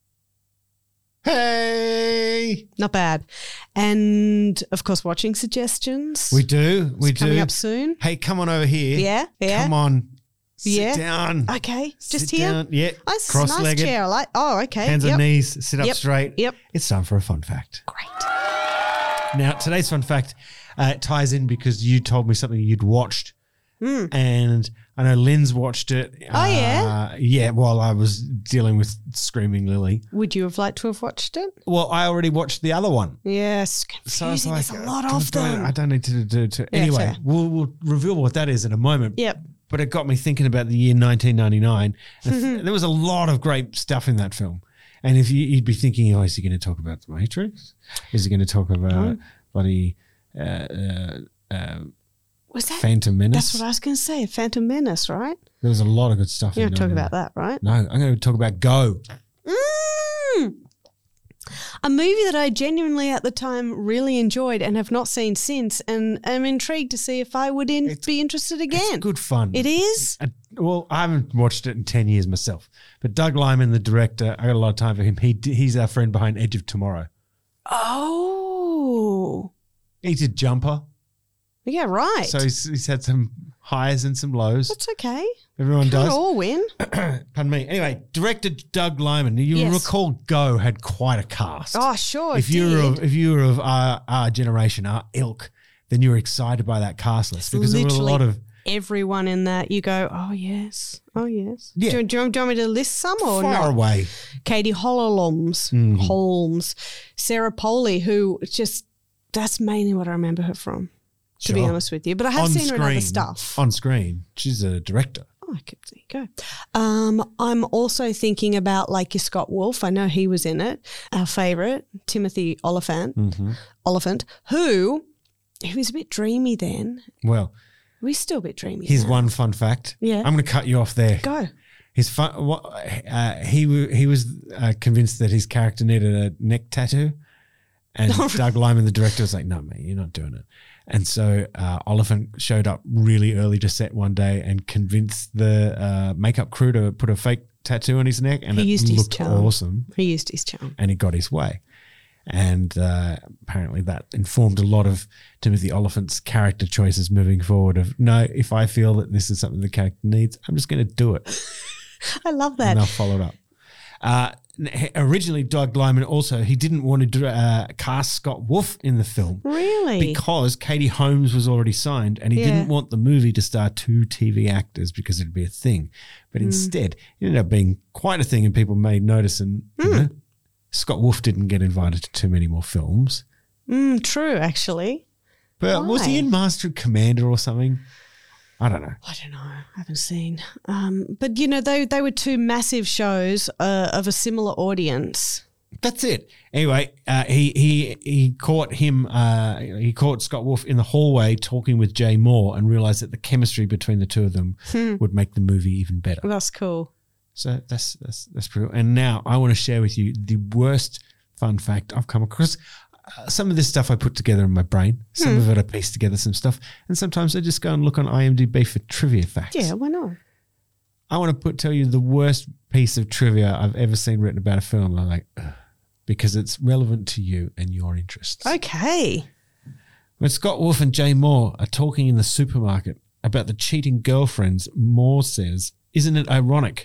Hey! Not bad. And, of course, watching suggestions. We do. We It's coming do. up soon. Hey, come on over here. Yeah, yeah. Come on. Sit Yeah. down. Okay, just Sit here. down. Yeah. Oh, it's a nice Cross-legged. chair. I like. Oh, okay. Hands Yep. on knees. Sit up Yep. straight. Yep. It's time for a fun fact. Great. Now, today's fun fact uh, ties in because you told me something you'd watched Mm. And I know Lynn's watched it. Oh, yeah? Uh, yeah, while I was dealing with Screaming Lily. Would you have liked to have watched it? Well, I already watched the other one. Yes, So I was confusing. like, There's a lot I of don't- them. I don't need to do to. Yeah, Anyway, fair. we'll, we'll reveal what that is in a moment. Yep. But it got me thinking about the year nineteen ninety-nine. And there was a lot of great stuff in that film. And if you, you'd be thinking, oh, is he going to talk about The Matrix? Is he going to talk about No. bloody uh, uh, uh, Was that? Phantom Menace? That's what I was going to say. Phantom Menace, right? There was a lot of good stuff You're in going to talk there. about that, right? No, I'm going to talk about Go. Mm. A movie that I genuinely at the time really enjoyed and have not seen since, and am intrigued to see if I would in, It's- be interested again. It's good fun. It is? Uh, well, I haven't watched it in ten years myself. But Doug Liman, the director, I got a lot of time for him. He He's our friend behind Edge of Tomorrow. Oh. He did Jumper. Yeah, right. So he's, he's had some highs and some lows. That's okay. Everyone Can't does. all win. Pardon me. Anyway, director Doug Liman. You Yes. recall Go had quite a cast. Oh, sure. if it you were did. of if you were of our, our generation, our ilk, then you were excited by that cast list because there were a literally lot of everyone in that, you go, oh, yes. Oh, yes. Yeah. Do, you- do, you, do you want me to list some or far not? away. Katie Holmes, Mhm. Holmes, Sarah Polley, who just, that's mainly what I remember her from, to be Sure. honest with you. But I have On seen her in other screen- stuff. On screen, she's a director. Oh, okay, there you go. Um, I'm also thinking about like your Scott Wolf. I know he was in it. Our favourite, Timothy Oliphant, Mm-hmm. Oliphant, who, he was a bit dreamy then. Well, We're still a bit dreamy here's now. one fun fact. Yeah. I'm going to cut you off there. Go. His fun, what, uh, he w- he was uh, convinced that his character needed a neck tattoo, and Doug Liman, the director, was like, "No, mate, you're not doing it." And so uh, Oliphant showed up really early to set one day and convinced the uh, makeup crew to put a fake tattoo on his neck, and He it used his looked charm. awesome. He used his charm. And he got his way. And uh, apparently that informed a lot of Timothy Oliphant's character choices moving forward of, no, if I feel that this is something the character needs, I'm just going to do it. I love that. And they'll follow it up. Uh, n- originally, Doug Liman also, he didn't want to uh, cast Scott Wolf in the film Really? because Katie Holmes was already signed and he Yeah. didn't want the movie to star two T V actors because it'd be a thing. But instead, it ended up being quite a thing and people made notice and you know, Scott Wolf didn't get invited to too many more films. Mm, true, actually. But was he Why? in Master and Commander or something? I don't know. I don't know. I haven't seen. Um, but, you know, they, they were two massive shows uh, of a similar audience. That's it. Anyway, uh, he he he caught him. Uh, he caught Scott Wolf in the hallway talking with Jay Moore, and realized that the chemistry between the two of them would make the movie even better. That's cool. So that's that's that's pretty cool. And now I want to share with you the worst fun fact I've come across. Uh, some of this stuff I put together in my brain. Some of it I pieced together some stuff, and sometimes I just go and look on IMDb for trivia facts. Yeah, why not? I want to put tell you the worst piece of trivia I've ever seen written about a film. I'm like, ugh, because it's relevant to you and your interests. Okay. When Scott Wolf and Jay Moore are talking in the supermarket about the cheating girlfriends, Moore says, "Isn't it ironic?"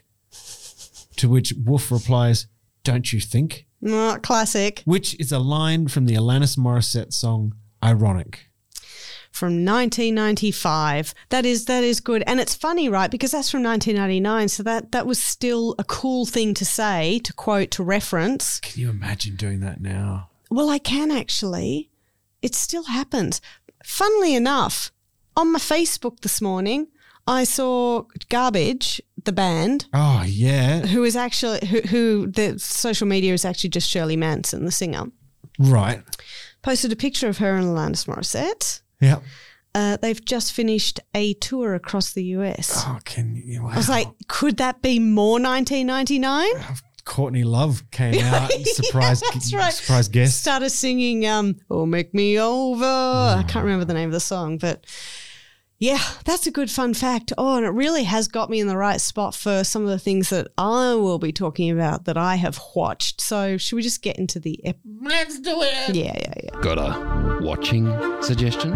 To which Wolf replies, "Don't you think?" Mm, classic. Which is a line from the Alanis Morissette song "Ironic." From nineteen ninety-five. That is that is good. And it's funny, right? Because that's from nineteen ninety-nine. So that, that was still a cool thing to say, to quote, to reference. Can you imagine doing that now? Well, I can actually. It still happens. Funnily enough, on my Facebook this morning, I saw Garbage, the band, Oh, yeah. who is actually, who, who the social media is actually just Shirley Manson, the singer, Right. posted a picture of her and Alanis Morissette. Yeah. Uh, they've just finished a tour across the U S. Oh, can you? Wow. I was like, could that be more nineteen ninety-nine? Courtney Love came out, surprise, that's right. surprise guest. Started singing um, "Oh Make Me Over." I can't remember the name of the song, but yeah, that's a good fun fact. Oh, and it really has got me in the right spot for some of the things that I will be talking about that I have watched. So should we just get into the ep- Let's do it. Yeah, yeah, yeah. Got a watching suggestion?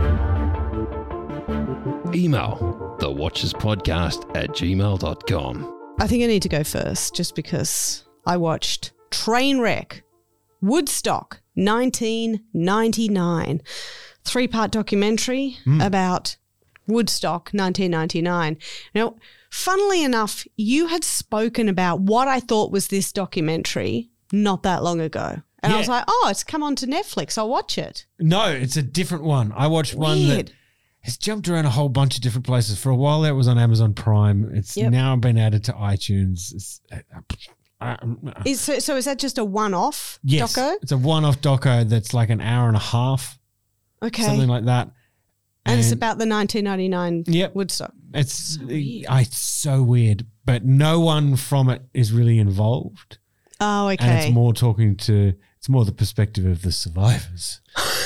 Email the watchers podcast at gmail dot com. I think I need to go first just because I watched Trainwreck, Woodstock, nineteen ninety-nine. Three-part documentary about Woodstock nineteen ninety-nine. Now, funnily enough, you had spoken about what I thought was this documentary not that long ago. And Yeah. I was like, oh, it's come onto Netflix. I'll watch it. No, it's a different one. I watched one that Weird. has jumped around a whole bunch of different places. For a while there, it was on Amazon Prime. It's Yep. now been added to iTunes. It's, uh, uh, uh, Is, so, so is that just a one-off yes, doco? it's a one-off doco that's like an hour and a half, Okay. something like that. and it's about the nineteen ninety-nine Yep. Woodstock. It's weird. I, it's so weird, but no one from it is really involved, Oh, okay. and it's more talking to it's more the perspective of the survivors.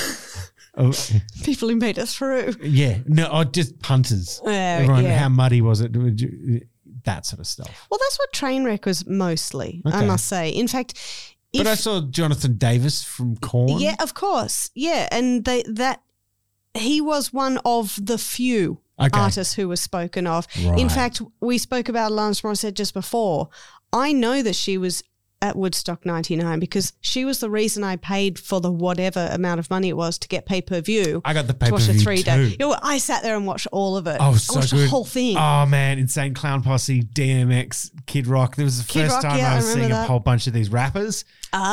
oh, People who made it through. yeah, no, oh, just punters. Yeah, Everyone, yeah. how muddy was it? Would you- That sort of stuff. Well, that's what Trainwreck was mostly, I Okay. must say. In fact, if, But I saw Jonathan Davis from Korn. yeah, of course. Yeah, and they that he was one of the few Okay. artists who was spoken of. Right. In fact, we spoke about Alanis Morissette just before. I know that she was at Woodstock ninety-nine because she was the reason I paid for the whatever amount of money it was to get pay-per-view. I got the to pay per watch a view three day. too. You know, I sat there and watched all of it. Oh, so I watched good. the whole thing. Oh man, Insane Clown Posse, D M X, Kid Rock. There was the Kid first Rock, time yeah, I I was remember seeing a that. whole bunch of these rappers.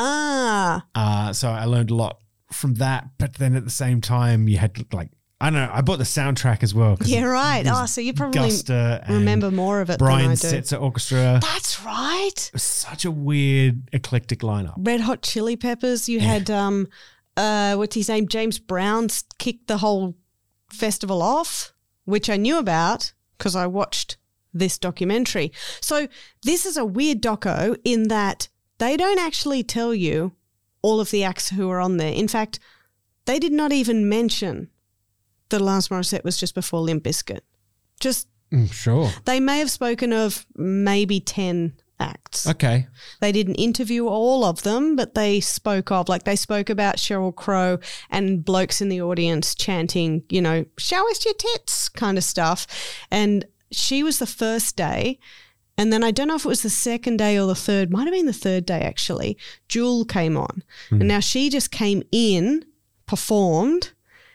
Ah, Uh, so I learned a lot from that. But then at the same time, you had to, like, I don't know, I bought the soundtrack as well. 'cause yeah, it right. was Oh, so you probably Gusta and remember more of it Brian than I do. Setzer Orchestra. That's right. It was such a weird, eclectic lineup. Red Hot Chili Peppers. You had um, uh, what's his name? James Brown s- kicked the whole festival off, which I knew about because I watched this documentary. So this is a weird doco in that they don't actually tell you all of the acts who are on there. In fact, they did not even mention that Alanis Morissette was just before Limp Bizkit. Just Mm, sure. they may have spoken of maybe ten acts. Okay. They didn't interview all of them, but they spoke of, like they spoke about Sheryl Crow and blokes in the audience chanting, you know, show us your tits kind of stuff. And she was the first day. And then I don't know if it was the second day or the third, might have been the third day actually, Jewel came on. And now she just came in, performed,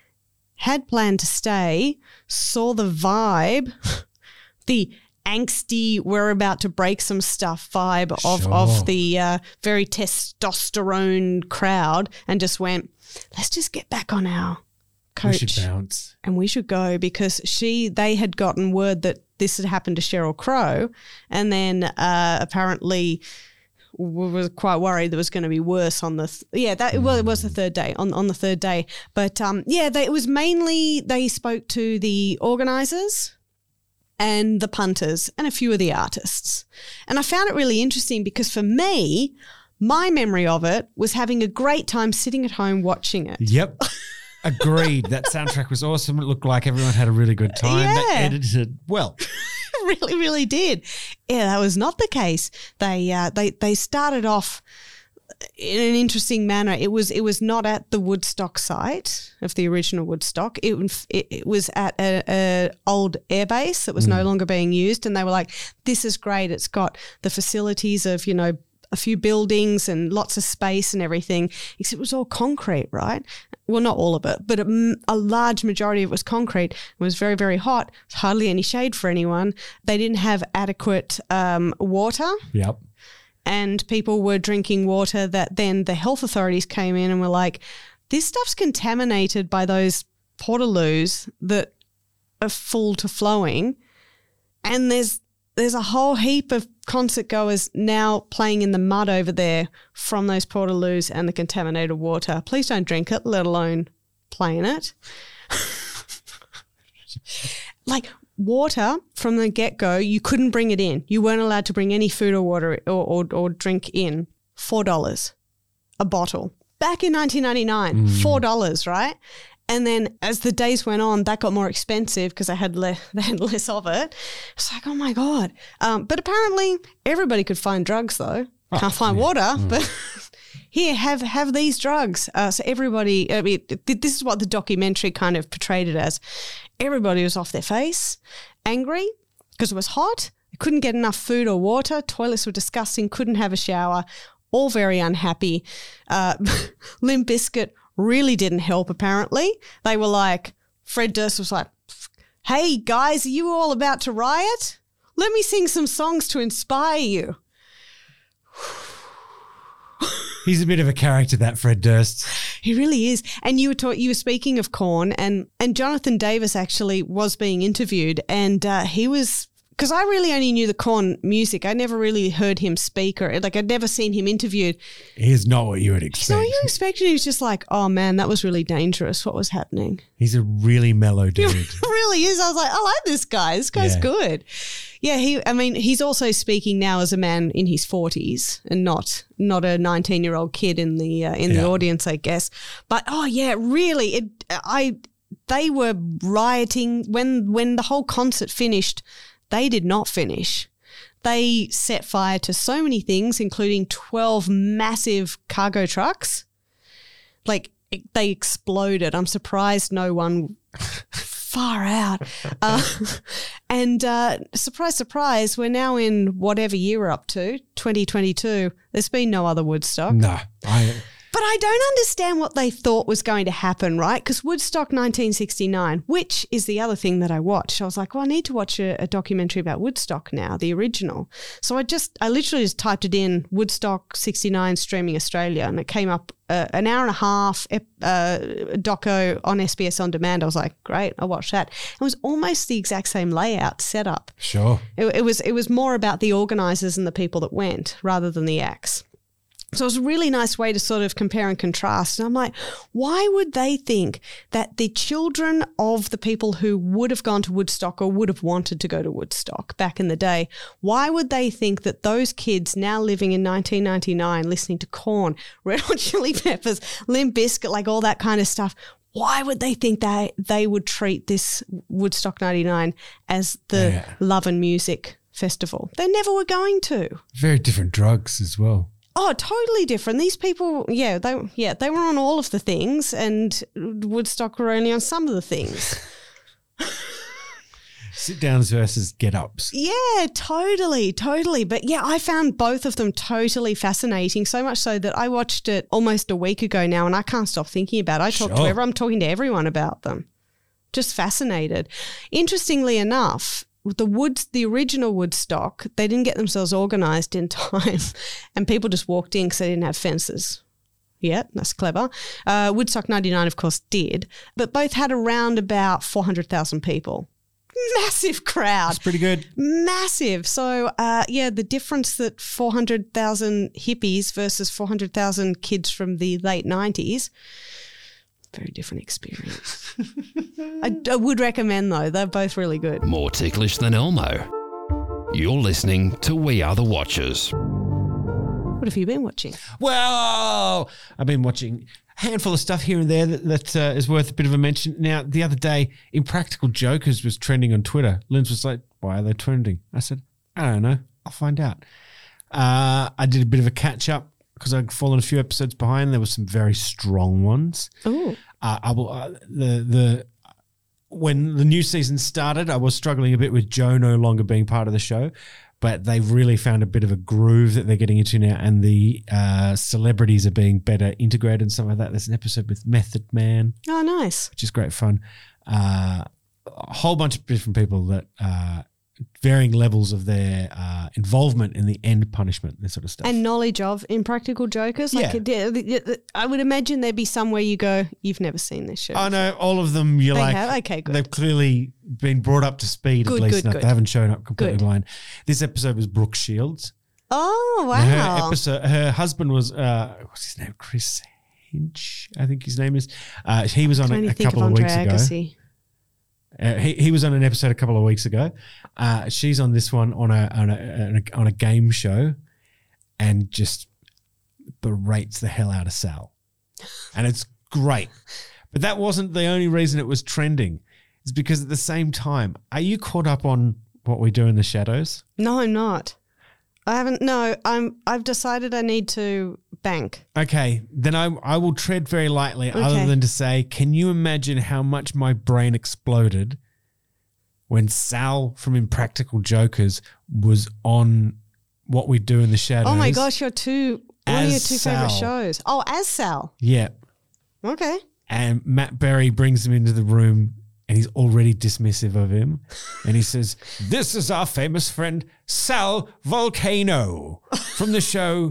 had planned to stay, saw the vibe, the angsty, we're about to break some stuff vibe of, Sure. of the uh, very testosterone crowd and just went, let's just get back on our We coach should bounce. and we should go because she they had gotten word that this had happened to Sheryl Crow and then uh, apparently w- was quite worried there was going to be worse on the th- yeah that well it was the third day on on the third day but um yeah they, it was mainly they spoke to the organisers and the punters and a few of the artists. And I found it really interesting because for me, my memory of it was having a great time sitting at home watching it. Yep. Agreed. That soundtrack was awesome. It looked like everyone had a really good time. Yeah. They edited well. really, really did. Yeah, that was not the case. They uh, they they started off in an interesting manner. It was it was not at the Woodstock site of the original Woodstock. It it, it was at a, a old airbase that was no longer being used, and they were like, "This is great. It's got the facilities of you know." a few buildings and lots of space and everything, except it was all concrete, right? Well, not all of it, but a, a large majority of it was concrete. It was very, very hot. Hardly any shade for anyone. They didn't have adequate um, water, Yep. and people were drinking water that then the health authorities came in and were like, this stuff's contaminated by those portaloos that are full to flowing, and there's there's a whole heap of concert goers now playing in the mud over there from those portaloos and the contaminated water. Please don't drink it, let alone play in it. Like water from the get-go, you couldn't bring it in. You weren't allowed to bring any food or water or, or, or drink in. four dollars a bottle. Back in nineteen ninety-nine, Mm. four dollars, right? And then as the days went on, that got more expensive because they had le- they had less of it. It's like, oh my God. Um, but apparently everybody could find drugs though. Oh, Can't find yeah. water, Mm. but here, have have these drugs. Uh, so everybody, I mean, th- this is what the documentary kind of portrayed it as. Everybody was off their face, angry because it was hot. They couldn't get enough food or water. Toilets were disgusting, couldn't have a shower, all very unhappy. Uh, Limp Bizkit really didn't help, apparently. They were like, Fred Durst was like, Hey, guys, are you all about to riot? Let me sing some songs to inspire you. He's a bit of a character, that Fred Durst. He really is. And you were ta- you were speaking of Korn, and and Jonathan Davis actually was being interviewed, and uh, he was, because I really only knew the Korn music. I never really heard him speak, or like I'd never seen him interviewed. He's not what you would So expect. you expected he was just like, oh man, that was really dangerous. What was happening? He's a really mellow dude. He really is. I was like, I like this guy. This guy's Yeah. good. Yeah, he. I mean, he's also speaking now as a man in his forties and not not a nineteen-year-old kid in the uh, in Yeah. the audience, I guess. But oh yeah, really, it. I they were rioting when when the whole concert finished. They did not finish. They set fire to so many things, including twelve massive cargo trucks. Like it, they exploded. I'm surprised no one. Far out. Uh, and uh, surprise, surprise, we're now in whatever year we're up to, twenty twenty-two. There's been no other Woodstock. No, I. But I don't understand what they thought was going to happen, right? Because Woodstock nineteen sixty-nine, which is the other thing that I watched. I was like, well, I need to watch a, a documentary about Woodstock now, the original. So I just, I literally just typed it in, Woodstock sixty-nine streaming Australia, and it came up uh, an hour and a half uh, doco on S B S On Demand. I was like, great, I'll watch that. It was almost the exact same layout setup. Sure. It, it was it was more about the organisers and the people that went rather than the acts. So it was a really nice way to sort of compare and contrast. And I'm like, why would they think that the children of the people who would have gone to Woodstock or would have wanted to go to Woodstock back in the day, why would they think that those kids now living in nineteen ninety-nine, listening to Korn, Red Hot Chili Peppers, Limp Bizkit, like all that kind of stuff, why would they think that they would treat this Woodstock ninety-nine as the Yeah. love and music festival? They never were going to. Very different drugs as well. Oh, totally different. These people, yeah, they yeah, they were on all of the things, and Woodstock were only on some of the things. Sit downs versus get ups. Yeah, totally, totally. But yeah, I found both of them totally fascinating, so much so that I watched it almost a week ago now, and I can't stop thinking about it. I talk to Sure. everyone, I'm talking to everyone about them. Just fascinated. Interestingly enough, the Woods, the original Woodstock, they didn't get themselves organised in time, and people just walked in because they didn't have fences. Yeah, that's clever. Uh, Woodstock ninety-nine, of course, did, but both had around about four hundred thousand people. Massive crowd. That's pretty good. Massive. So, uh, yeah, the difference that four hundred thousand hippies versus four hundred thousand kids from the late nineties, very different experience. I, I would recommend, though. They're both really good. More ticklish than Elmo. You're listening to We Are the Watchers. What have you been watching? Well, I've been watching a handful of stuff here and there that, that uh, is worth a bit of a mention. Now, the other day, Impractical Jokers was trending on Twitter. Linz was like, why are they trending? I said, I don't know. I'll find out. Uh, I did a bit of a catch-up because I'd fallen a few episodes behind. There were some very strong ones. Oh, Uh, I will, uh, the the when the new season started, I was struggling a bit with Joe no longer being part of the show, but they've really found a bit of a groove that they're getting into now, and the uh, celebrities are being better integrated and stuff like that. There's an episode with Method Man, oh, nice. which is great fun. Uh, a whole bunch of different people that uh, varying levels of their uh, involvement in the end punishment, this sort of stuff. And knowledge of Impractical Jokers. Like, Yeah. it- I would imagine there'd be somewhere you go, you've never seen this show. I know all of them. You're They like, have? Okay, good. They've clearly been brought up to speed Good, at least good, enough. good. They haven't shown up completely Good. blind. This episode was Brooke Shields. Oh, Now, Her wow. episode, her husband was uh, what's his name? Chris Hinch, I think his name is. Uh, he was on Can a, you a think couple of of Andre weeks ago. Agassi? Uh, he he was on an episode a couple of weeks ago. Uh, she's on this one on a on a, on a on a game show, and just berates the hell out of Sal, and it's great. But that wasn't the only reason it was trending. It's because at the same time, are you caught up on What We Do in the Shadows? No, I'm not. I haven't. No, I'm. I've decided I need to bank. Okay, then I I will tread very lightly, Okay. other than to say, can you imagine how much my brain exploded when Sal from Impractical Jokers was on What We Do in the Shadows? Oh my gosh, your two. What are your As two favorite Sal. shows? Oh, as Sal. Yeah, Okay. and Matt Berry brings him into the room and he's already dismissive of him. And he says, "This is our famous friend Sal Volcano from the show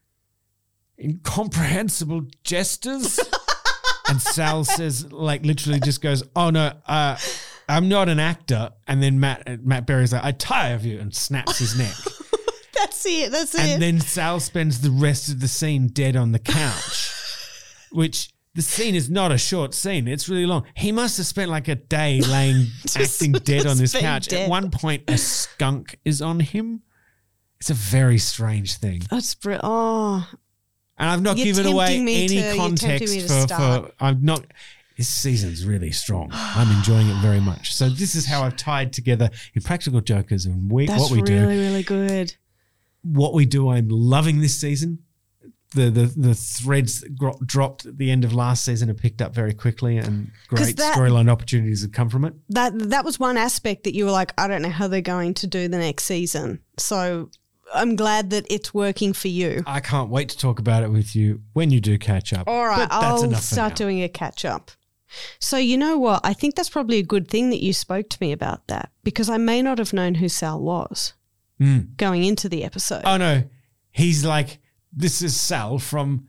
Incomprehensible Jesters." And Sal says, like, literally just goes, "Oh no, uh, I'm not an actor." And then Matt Matt Berry's like, "I tire of you," and snaps his neck. That's it. That's and it. then Sal spends the rest of the scene dead on the couch, which the scene is not a short scene. It's really long. He must have spent like a day laying, Just- acting dead on this just being couch. dead. At one point, a skunk is on him. It's a very strange thing. That's br- oh. And I've not You're given away tempting me any to- you're tempting context me to for, start. for, I'm not, this season's really strong. I'm enjoying it very much. So this is how I've tied together Impractical Jokers and we, That's what we do. really, really good. What we do, I'm loving this season. The the the threads that gro- dropped at the end of last season are picked up very quickly, and great that- storyline opportunities have come from it. That that was one aspect that you were like, I don't know how they're going to do the next season. So I'm glad that it's working for you. I can't wait to talk about it with you when you do catch up. All right, But that's I'll enough for start now. doing a catch up. So you know what? I think that's probably a good thing that you spoke to me about that, because I may not have known who Sal was Mm. going into the episode. Oh no, he's like, this is Sal from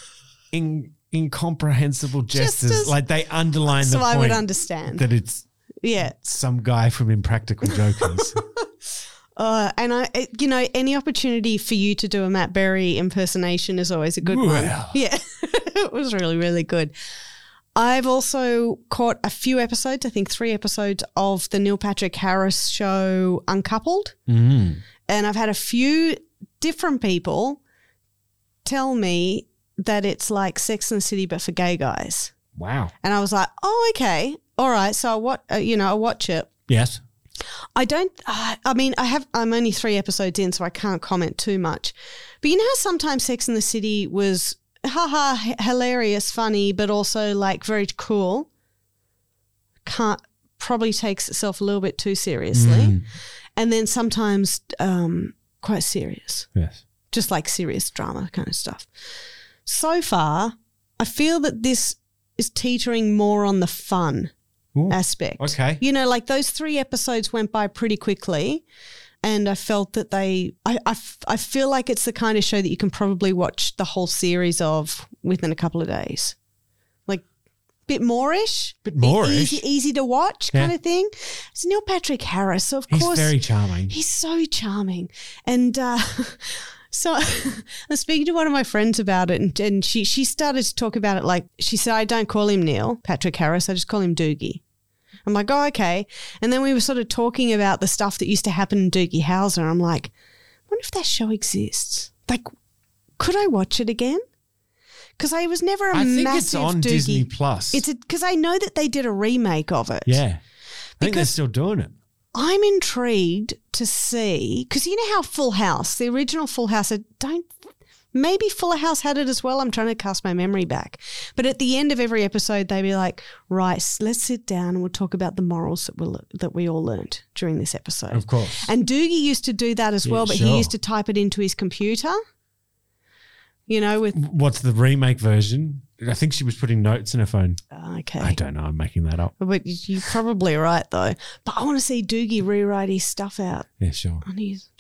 in, Incomprehensible Jesters. Jesters. Like they underline so the I point would understand. that it's Yeah. some guy from Impractical Jokers. Uh, and I, it- you know, any opportunity for you to do a Matt Berry impersonation is always a good one. Well. Yeah, it was really, really good. I've also caught a few episodes, I think three episodes of the Neil Patrick Harris show Uncoupled. mm. And I've had a few different people tell me that it's like Sex and the City but for gay guys. Wow. And I was like, oh, okay. All right. So what, uh, you know, I watch it. Yes. I don't, uh, I mean, I have, I'm only three episodes in, so I can't comment too much. But you know how sometimes Sex and the City was, haha, h- hilarious, funny, but also like very cool? Can't, probably takes itself a little bit too seriously. Mm. And then sometimes um, quite serious, Yes. just like serious drama kind of stuff. So far, I feel that this is teetering more on the fun Ooh. aspect. Okay. You know, like those three episodes went by pretty quickly, and I felt that they, I, I, f- I feel like it's the kind of show that you can probably watch the whole series of within a couple of days. Like, bit more-ish. Bit more-ish. Easy, easy to watch Yeah. kind of thing. It's Neil Patrick Harris, so of He's course. very charming. He's so charming. And uh, so I was speaking to one of my friends about it, and, and she, she started to talk about it like, she said, I don't call him Neil Patrick Harris, I just call him Doogie. I'm like, oh, okay. And then we were sort of talking about the stuff that used to happen in Doogie Howser. I'm like, I wonder if that show exists. Like, could I watch it again? Because I was never a I think massive it's on Doogie. Disney Plus. It's because I know that they did a remake of it. yeah. I think they're Because- still doing it. I'm intrigued to see, because you know how Full House, the original Full House, I don't, maybe Fuller House had it as well. I'm trying to cast my memory back. But at the end of every episode, they'd be like, right, let's sit down and we'll talk about the morals that we that we all learned during this episode. Of course. And Doogie used to do that as Yeah, well, but sure. he used to type it into his computer, you know, with, What's the remake version? I think she was putting notes in her phone. okay. I don't know. I'm making that up. But you're probably right, though. But I want to see Doogie rewrite his stuff out Yeah, sure. on his...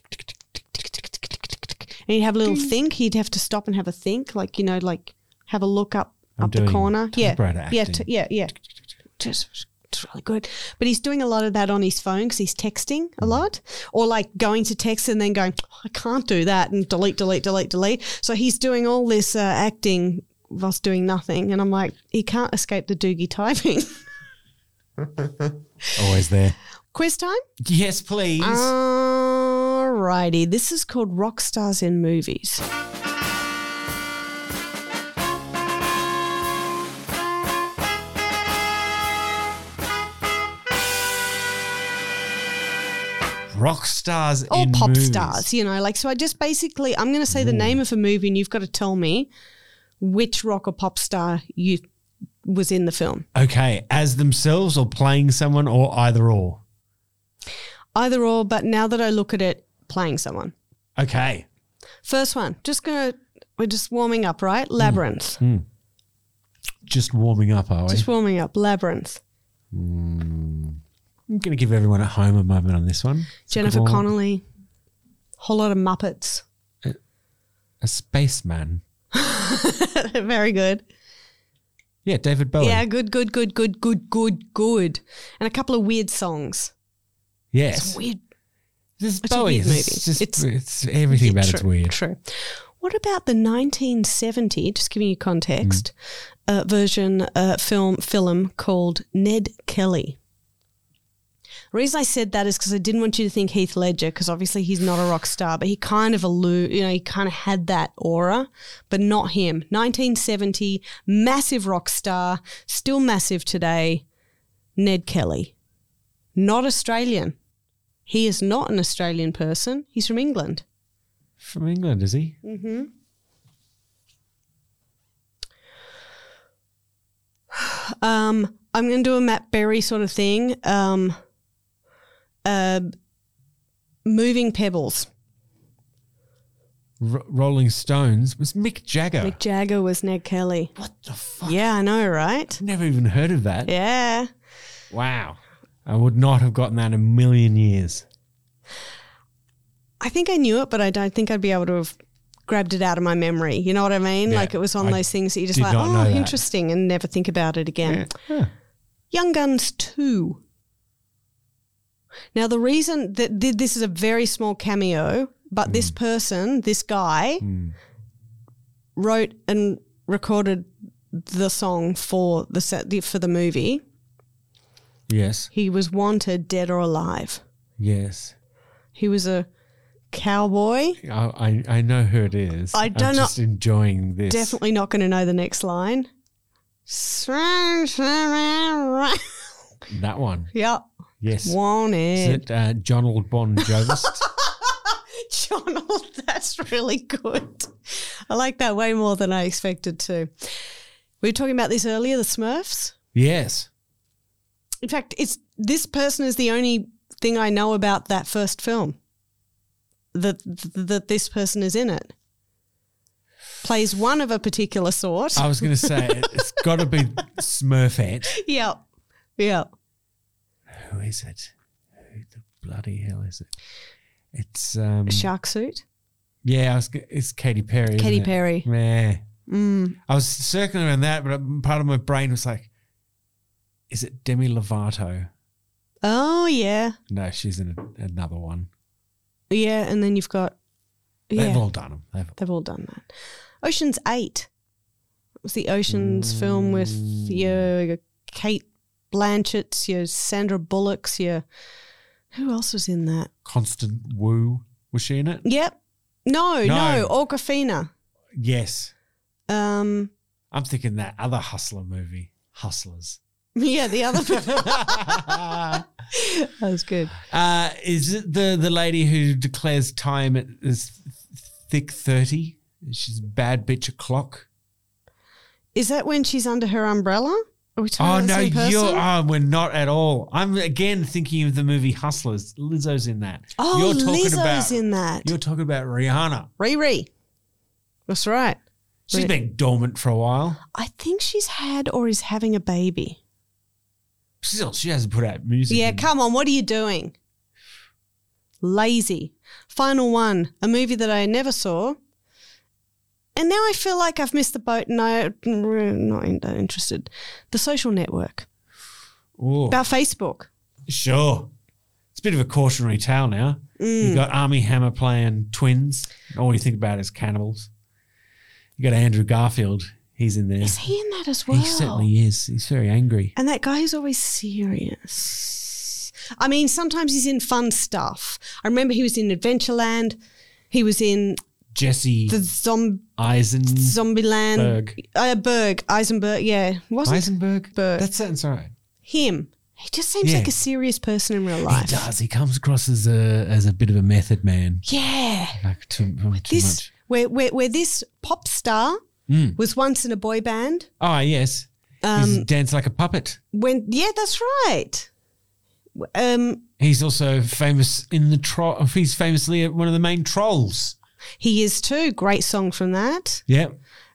And he'd have a little think. He'd have to stop and have a think, like, you know, like have a look up I'm up the doing corner. Yeah, typewriter yeah, acting. t- yeah, yeah. Just it's really good. But he's doing a lot of that on his phone because he's texting a lot, or like going to text and then going, oh, I can't do that, and delete, delete, delete, delete. So he's doing all this uh, acting whilst doing nothing, and I'm like, he can't escape the Doogie typing. Always there. Quiz time. Yes, please. Alrighty, this is called Rock Stars in Movies. Rock stars Or in pop movies. stars, you know, like, so I just basically, I'm going to say the name of a movie and you've got to tell me which rock or pop star you was in the film. Okay, as themselves or playing someone or either or? Either or, but now that I look at it, playing someone. Okay. First one, just going to, we're just warming up, right? Labyrinth. Just warming up, are we? Just warming up, Labyrinth. Mm. I'm going to give everyone at home a moment on this one. Jennifer Come on. Connelly. Whole lot of Muppets. A spaceman. Very good. Yeah, David Bowie. Yeah, good, good, good, good, good, good, good. And a couple of weird songs. Yes. Some weird. This is It's a Bowie. weird movie. It's, just, It's- it's, everything about true, it's weird. True. What about the nineteen seventy, just giving you context, Mm. uh, version uh, film film called Ned Kelly? The reason I said that is because I didn't want you to think Heath Ledger, because obviously he's not a rock star, but he kind of allude, you know, he kind of had that aura, but not him. nineteen seventy, massive rock star, still massive today, Ned Kelly. Not Australian. He is not an Australian person. He's from England. From England, is he? Mm-hmm. Um, I'm going to do a Matt Berry sort of thing. Um, uh, moving Pebbles. R- Rolling Stones was Mick Jagger. Mick Jagger was Ned Kelly. What the fuck? Yeah, I know, right? Never even heard of that. Yeah. Wow. I would not have gotten that in a million years. I think I knew it, but I don't think I'd be able to have grabbed it out of my memory. You know what I mean? Yeah, like it was one of I those things that you just did like, not oh, know that. interesting, and never think about it again. Huh. Young Guns two. Now, the reason that th- this is a very small cameo, but this person, this guy, Mm. wrote and recorded the song for the set the, for the movie. Yes. He was wanted, dead or alive. Yes. He was a cowboy. I, I, I know who it is. I don't I'm know- just enjoying this. Definitely not going to know the next line. That one. Yep. Yes. Wanted. Is it uh, Donald Bon Jovist? Donald, that's really good. I like that way more than I expected to. We were talking about this earlier, the Smurfs. Yes. In fact, it's this person is the only thing I know about that first film. That that this person is in it. Plays one of a particular sort. I was going to say, it's got to be Smurfette. Yep. Yep. Who is it? Who the bloody hell is it? It's um, Shark suit. yeah, I was, g- it's Katy Perry. Katy isn't it? Perry. Yeah, Mm. I was circling around that, but part of my brain was like, "Is it Demi Lovato?" Oh yeah. No, she's in a, another one. Yeah, and then you've got yeah. They've all done them. They've, They've all done that. Ocean's Eight. It was the Ocean's film with your, your Kate Blanchetts, your Sandra Bullocks, your who else was in that? Constant Wu, was she in it? Yep. No, no, No. Awkwafina. Yes. Um, I'm thinking that other Hustler movie, Hustlers. yeah, the other. That was good. Uh, is it the the lady who declares time at as thick thirty? She's a bad bitch o'clock. Is that when she's under her umbrella? Are we talking Oh about the no, same person? you're. Oh, we're not at all. I'm again thinking of the movie Hustlers. Lizzo's in that. Oh, you're talking Lizzo's about, in that. You're talking about Rihanna. Riri. That's right. She's Ri- been dormant for a while. I think she's had or is having a baby. Still, she hasn't put out music. Yeah, in- come on. What are you doing? Lazy. Final one, a movie that I never saw. And now I feel like I've missed the boat and I'm not in- interested. The Social Network. Ooh, About Facebook. sure. It's a bit of a cautionary tale now. Mm. You got Armie Hammer playing twins. All you think about is cannibals. You got Andrew Garfield. He's in there. Is he in that as well? He certainly is. He's very angry. And that guy is always serious. I mean, sometimes he's in fun stuff. I remember he was in Adventureland. He was in Jesse the Zom- Eisenberg. Zombieland. Berg. Uh, Berg. Eisenberg, yeah. Wasn't Eisenberg? Berg. That sounds all right. him. He just seems Yeah. like a serious person in real life. He does. He comes across as a as a bit of a method man. Yeah. Like too, too This much. where, where where this pop star Mm. was once in a boy band. Oh, yes. He's danced like a puppet. When yeah, that's right. Um, He's also famous in the troll. He's famously one of the main trolls. he is too. Great song from that. Yep.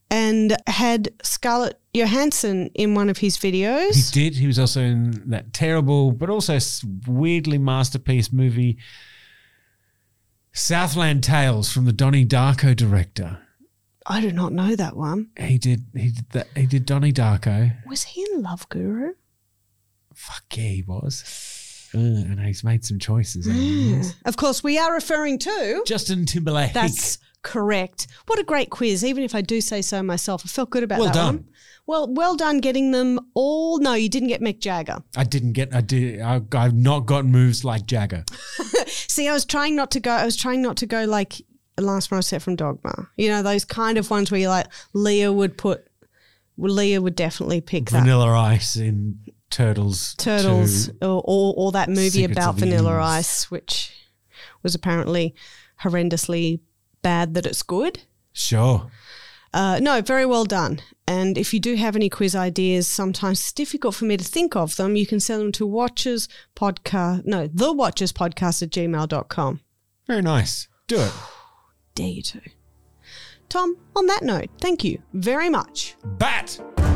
and had Scarlett Johansson in one of his videos. He did. He was also in that terrible but also weirdly masterpiece movie, Southland Tales, from the Donnie Darko director. I do not know that one. He did. He did that. He did Donnie Darko. Was he in Love Guru? Fuck yeah, he was. Uh, and he's made some choices. Mm. Of course, we are referring to Justin Timberlake. That's correct. What a great quiz. Even if I do say so myself, I felt good about well that done. one. Well, well done getting them all. No, you didn't get Mick Jagger. I didn't get. I did. I, I've not got moves like Jagger. See, I was trying not to go. I was trying not to go like Last Set from Dogma. You know, those kind of ones where you're like, Leah would put. Well, Leah would definitely pick that. Vanilla Ice in Turtles. Turtles, two. or, or or that movie Secrets about of the Vanilla Ends. Ice, which was apparently horrendously bad that it's good. Sure. Uh, no, very well done. And if you do have any quiz ideas, sometimes it's difficult for me to think of them. You can send them to Watchers Podcast, no, the Watchers Podcast at gmail dot com. Very nice. Do it. Dare you to. Tom, on that note, thank you very much. Bat.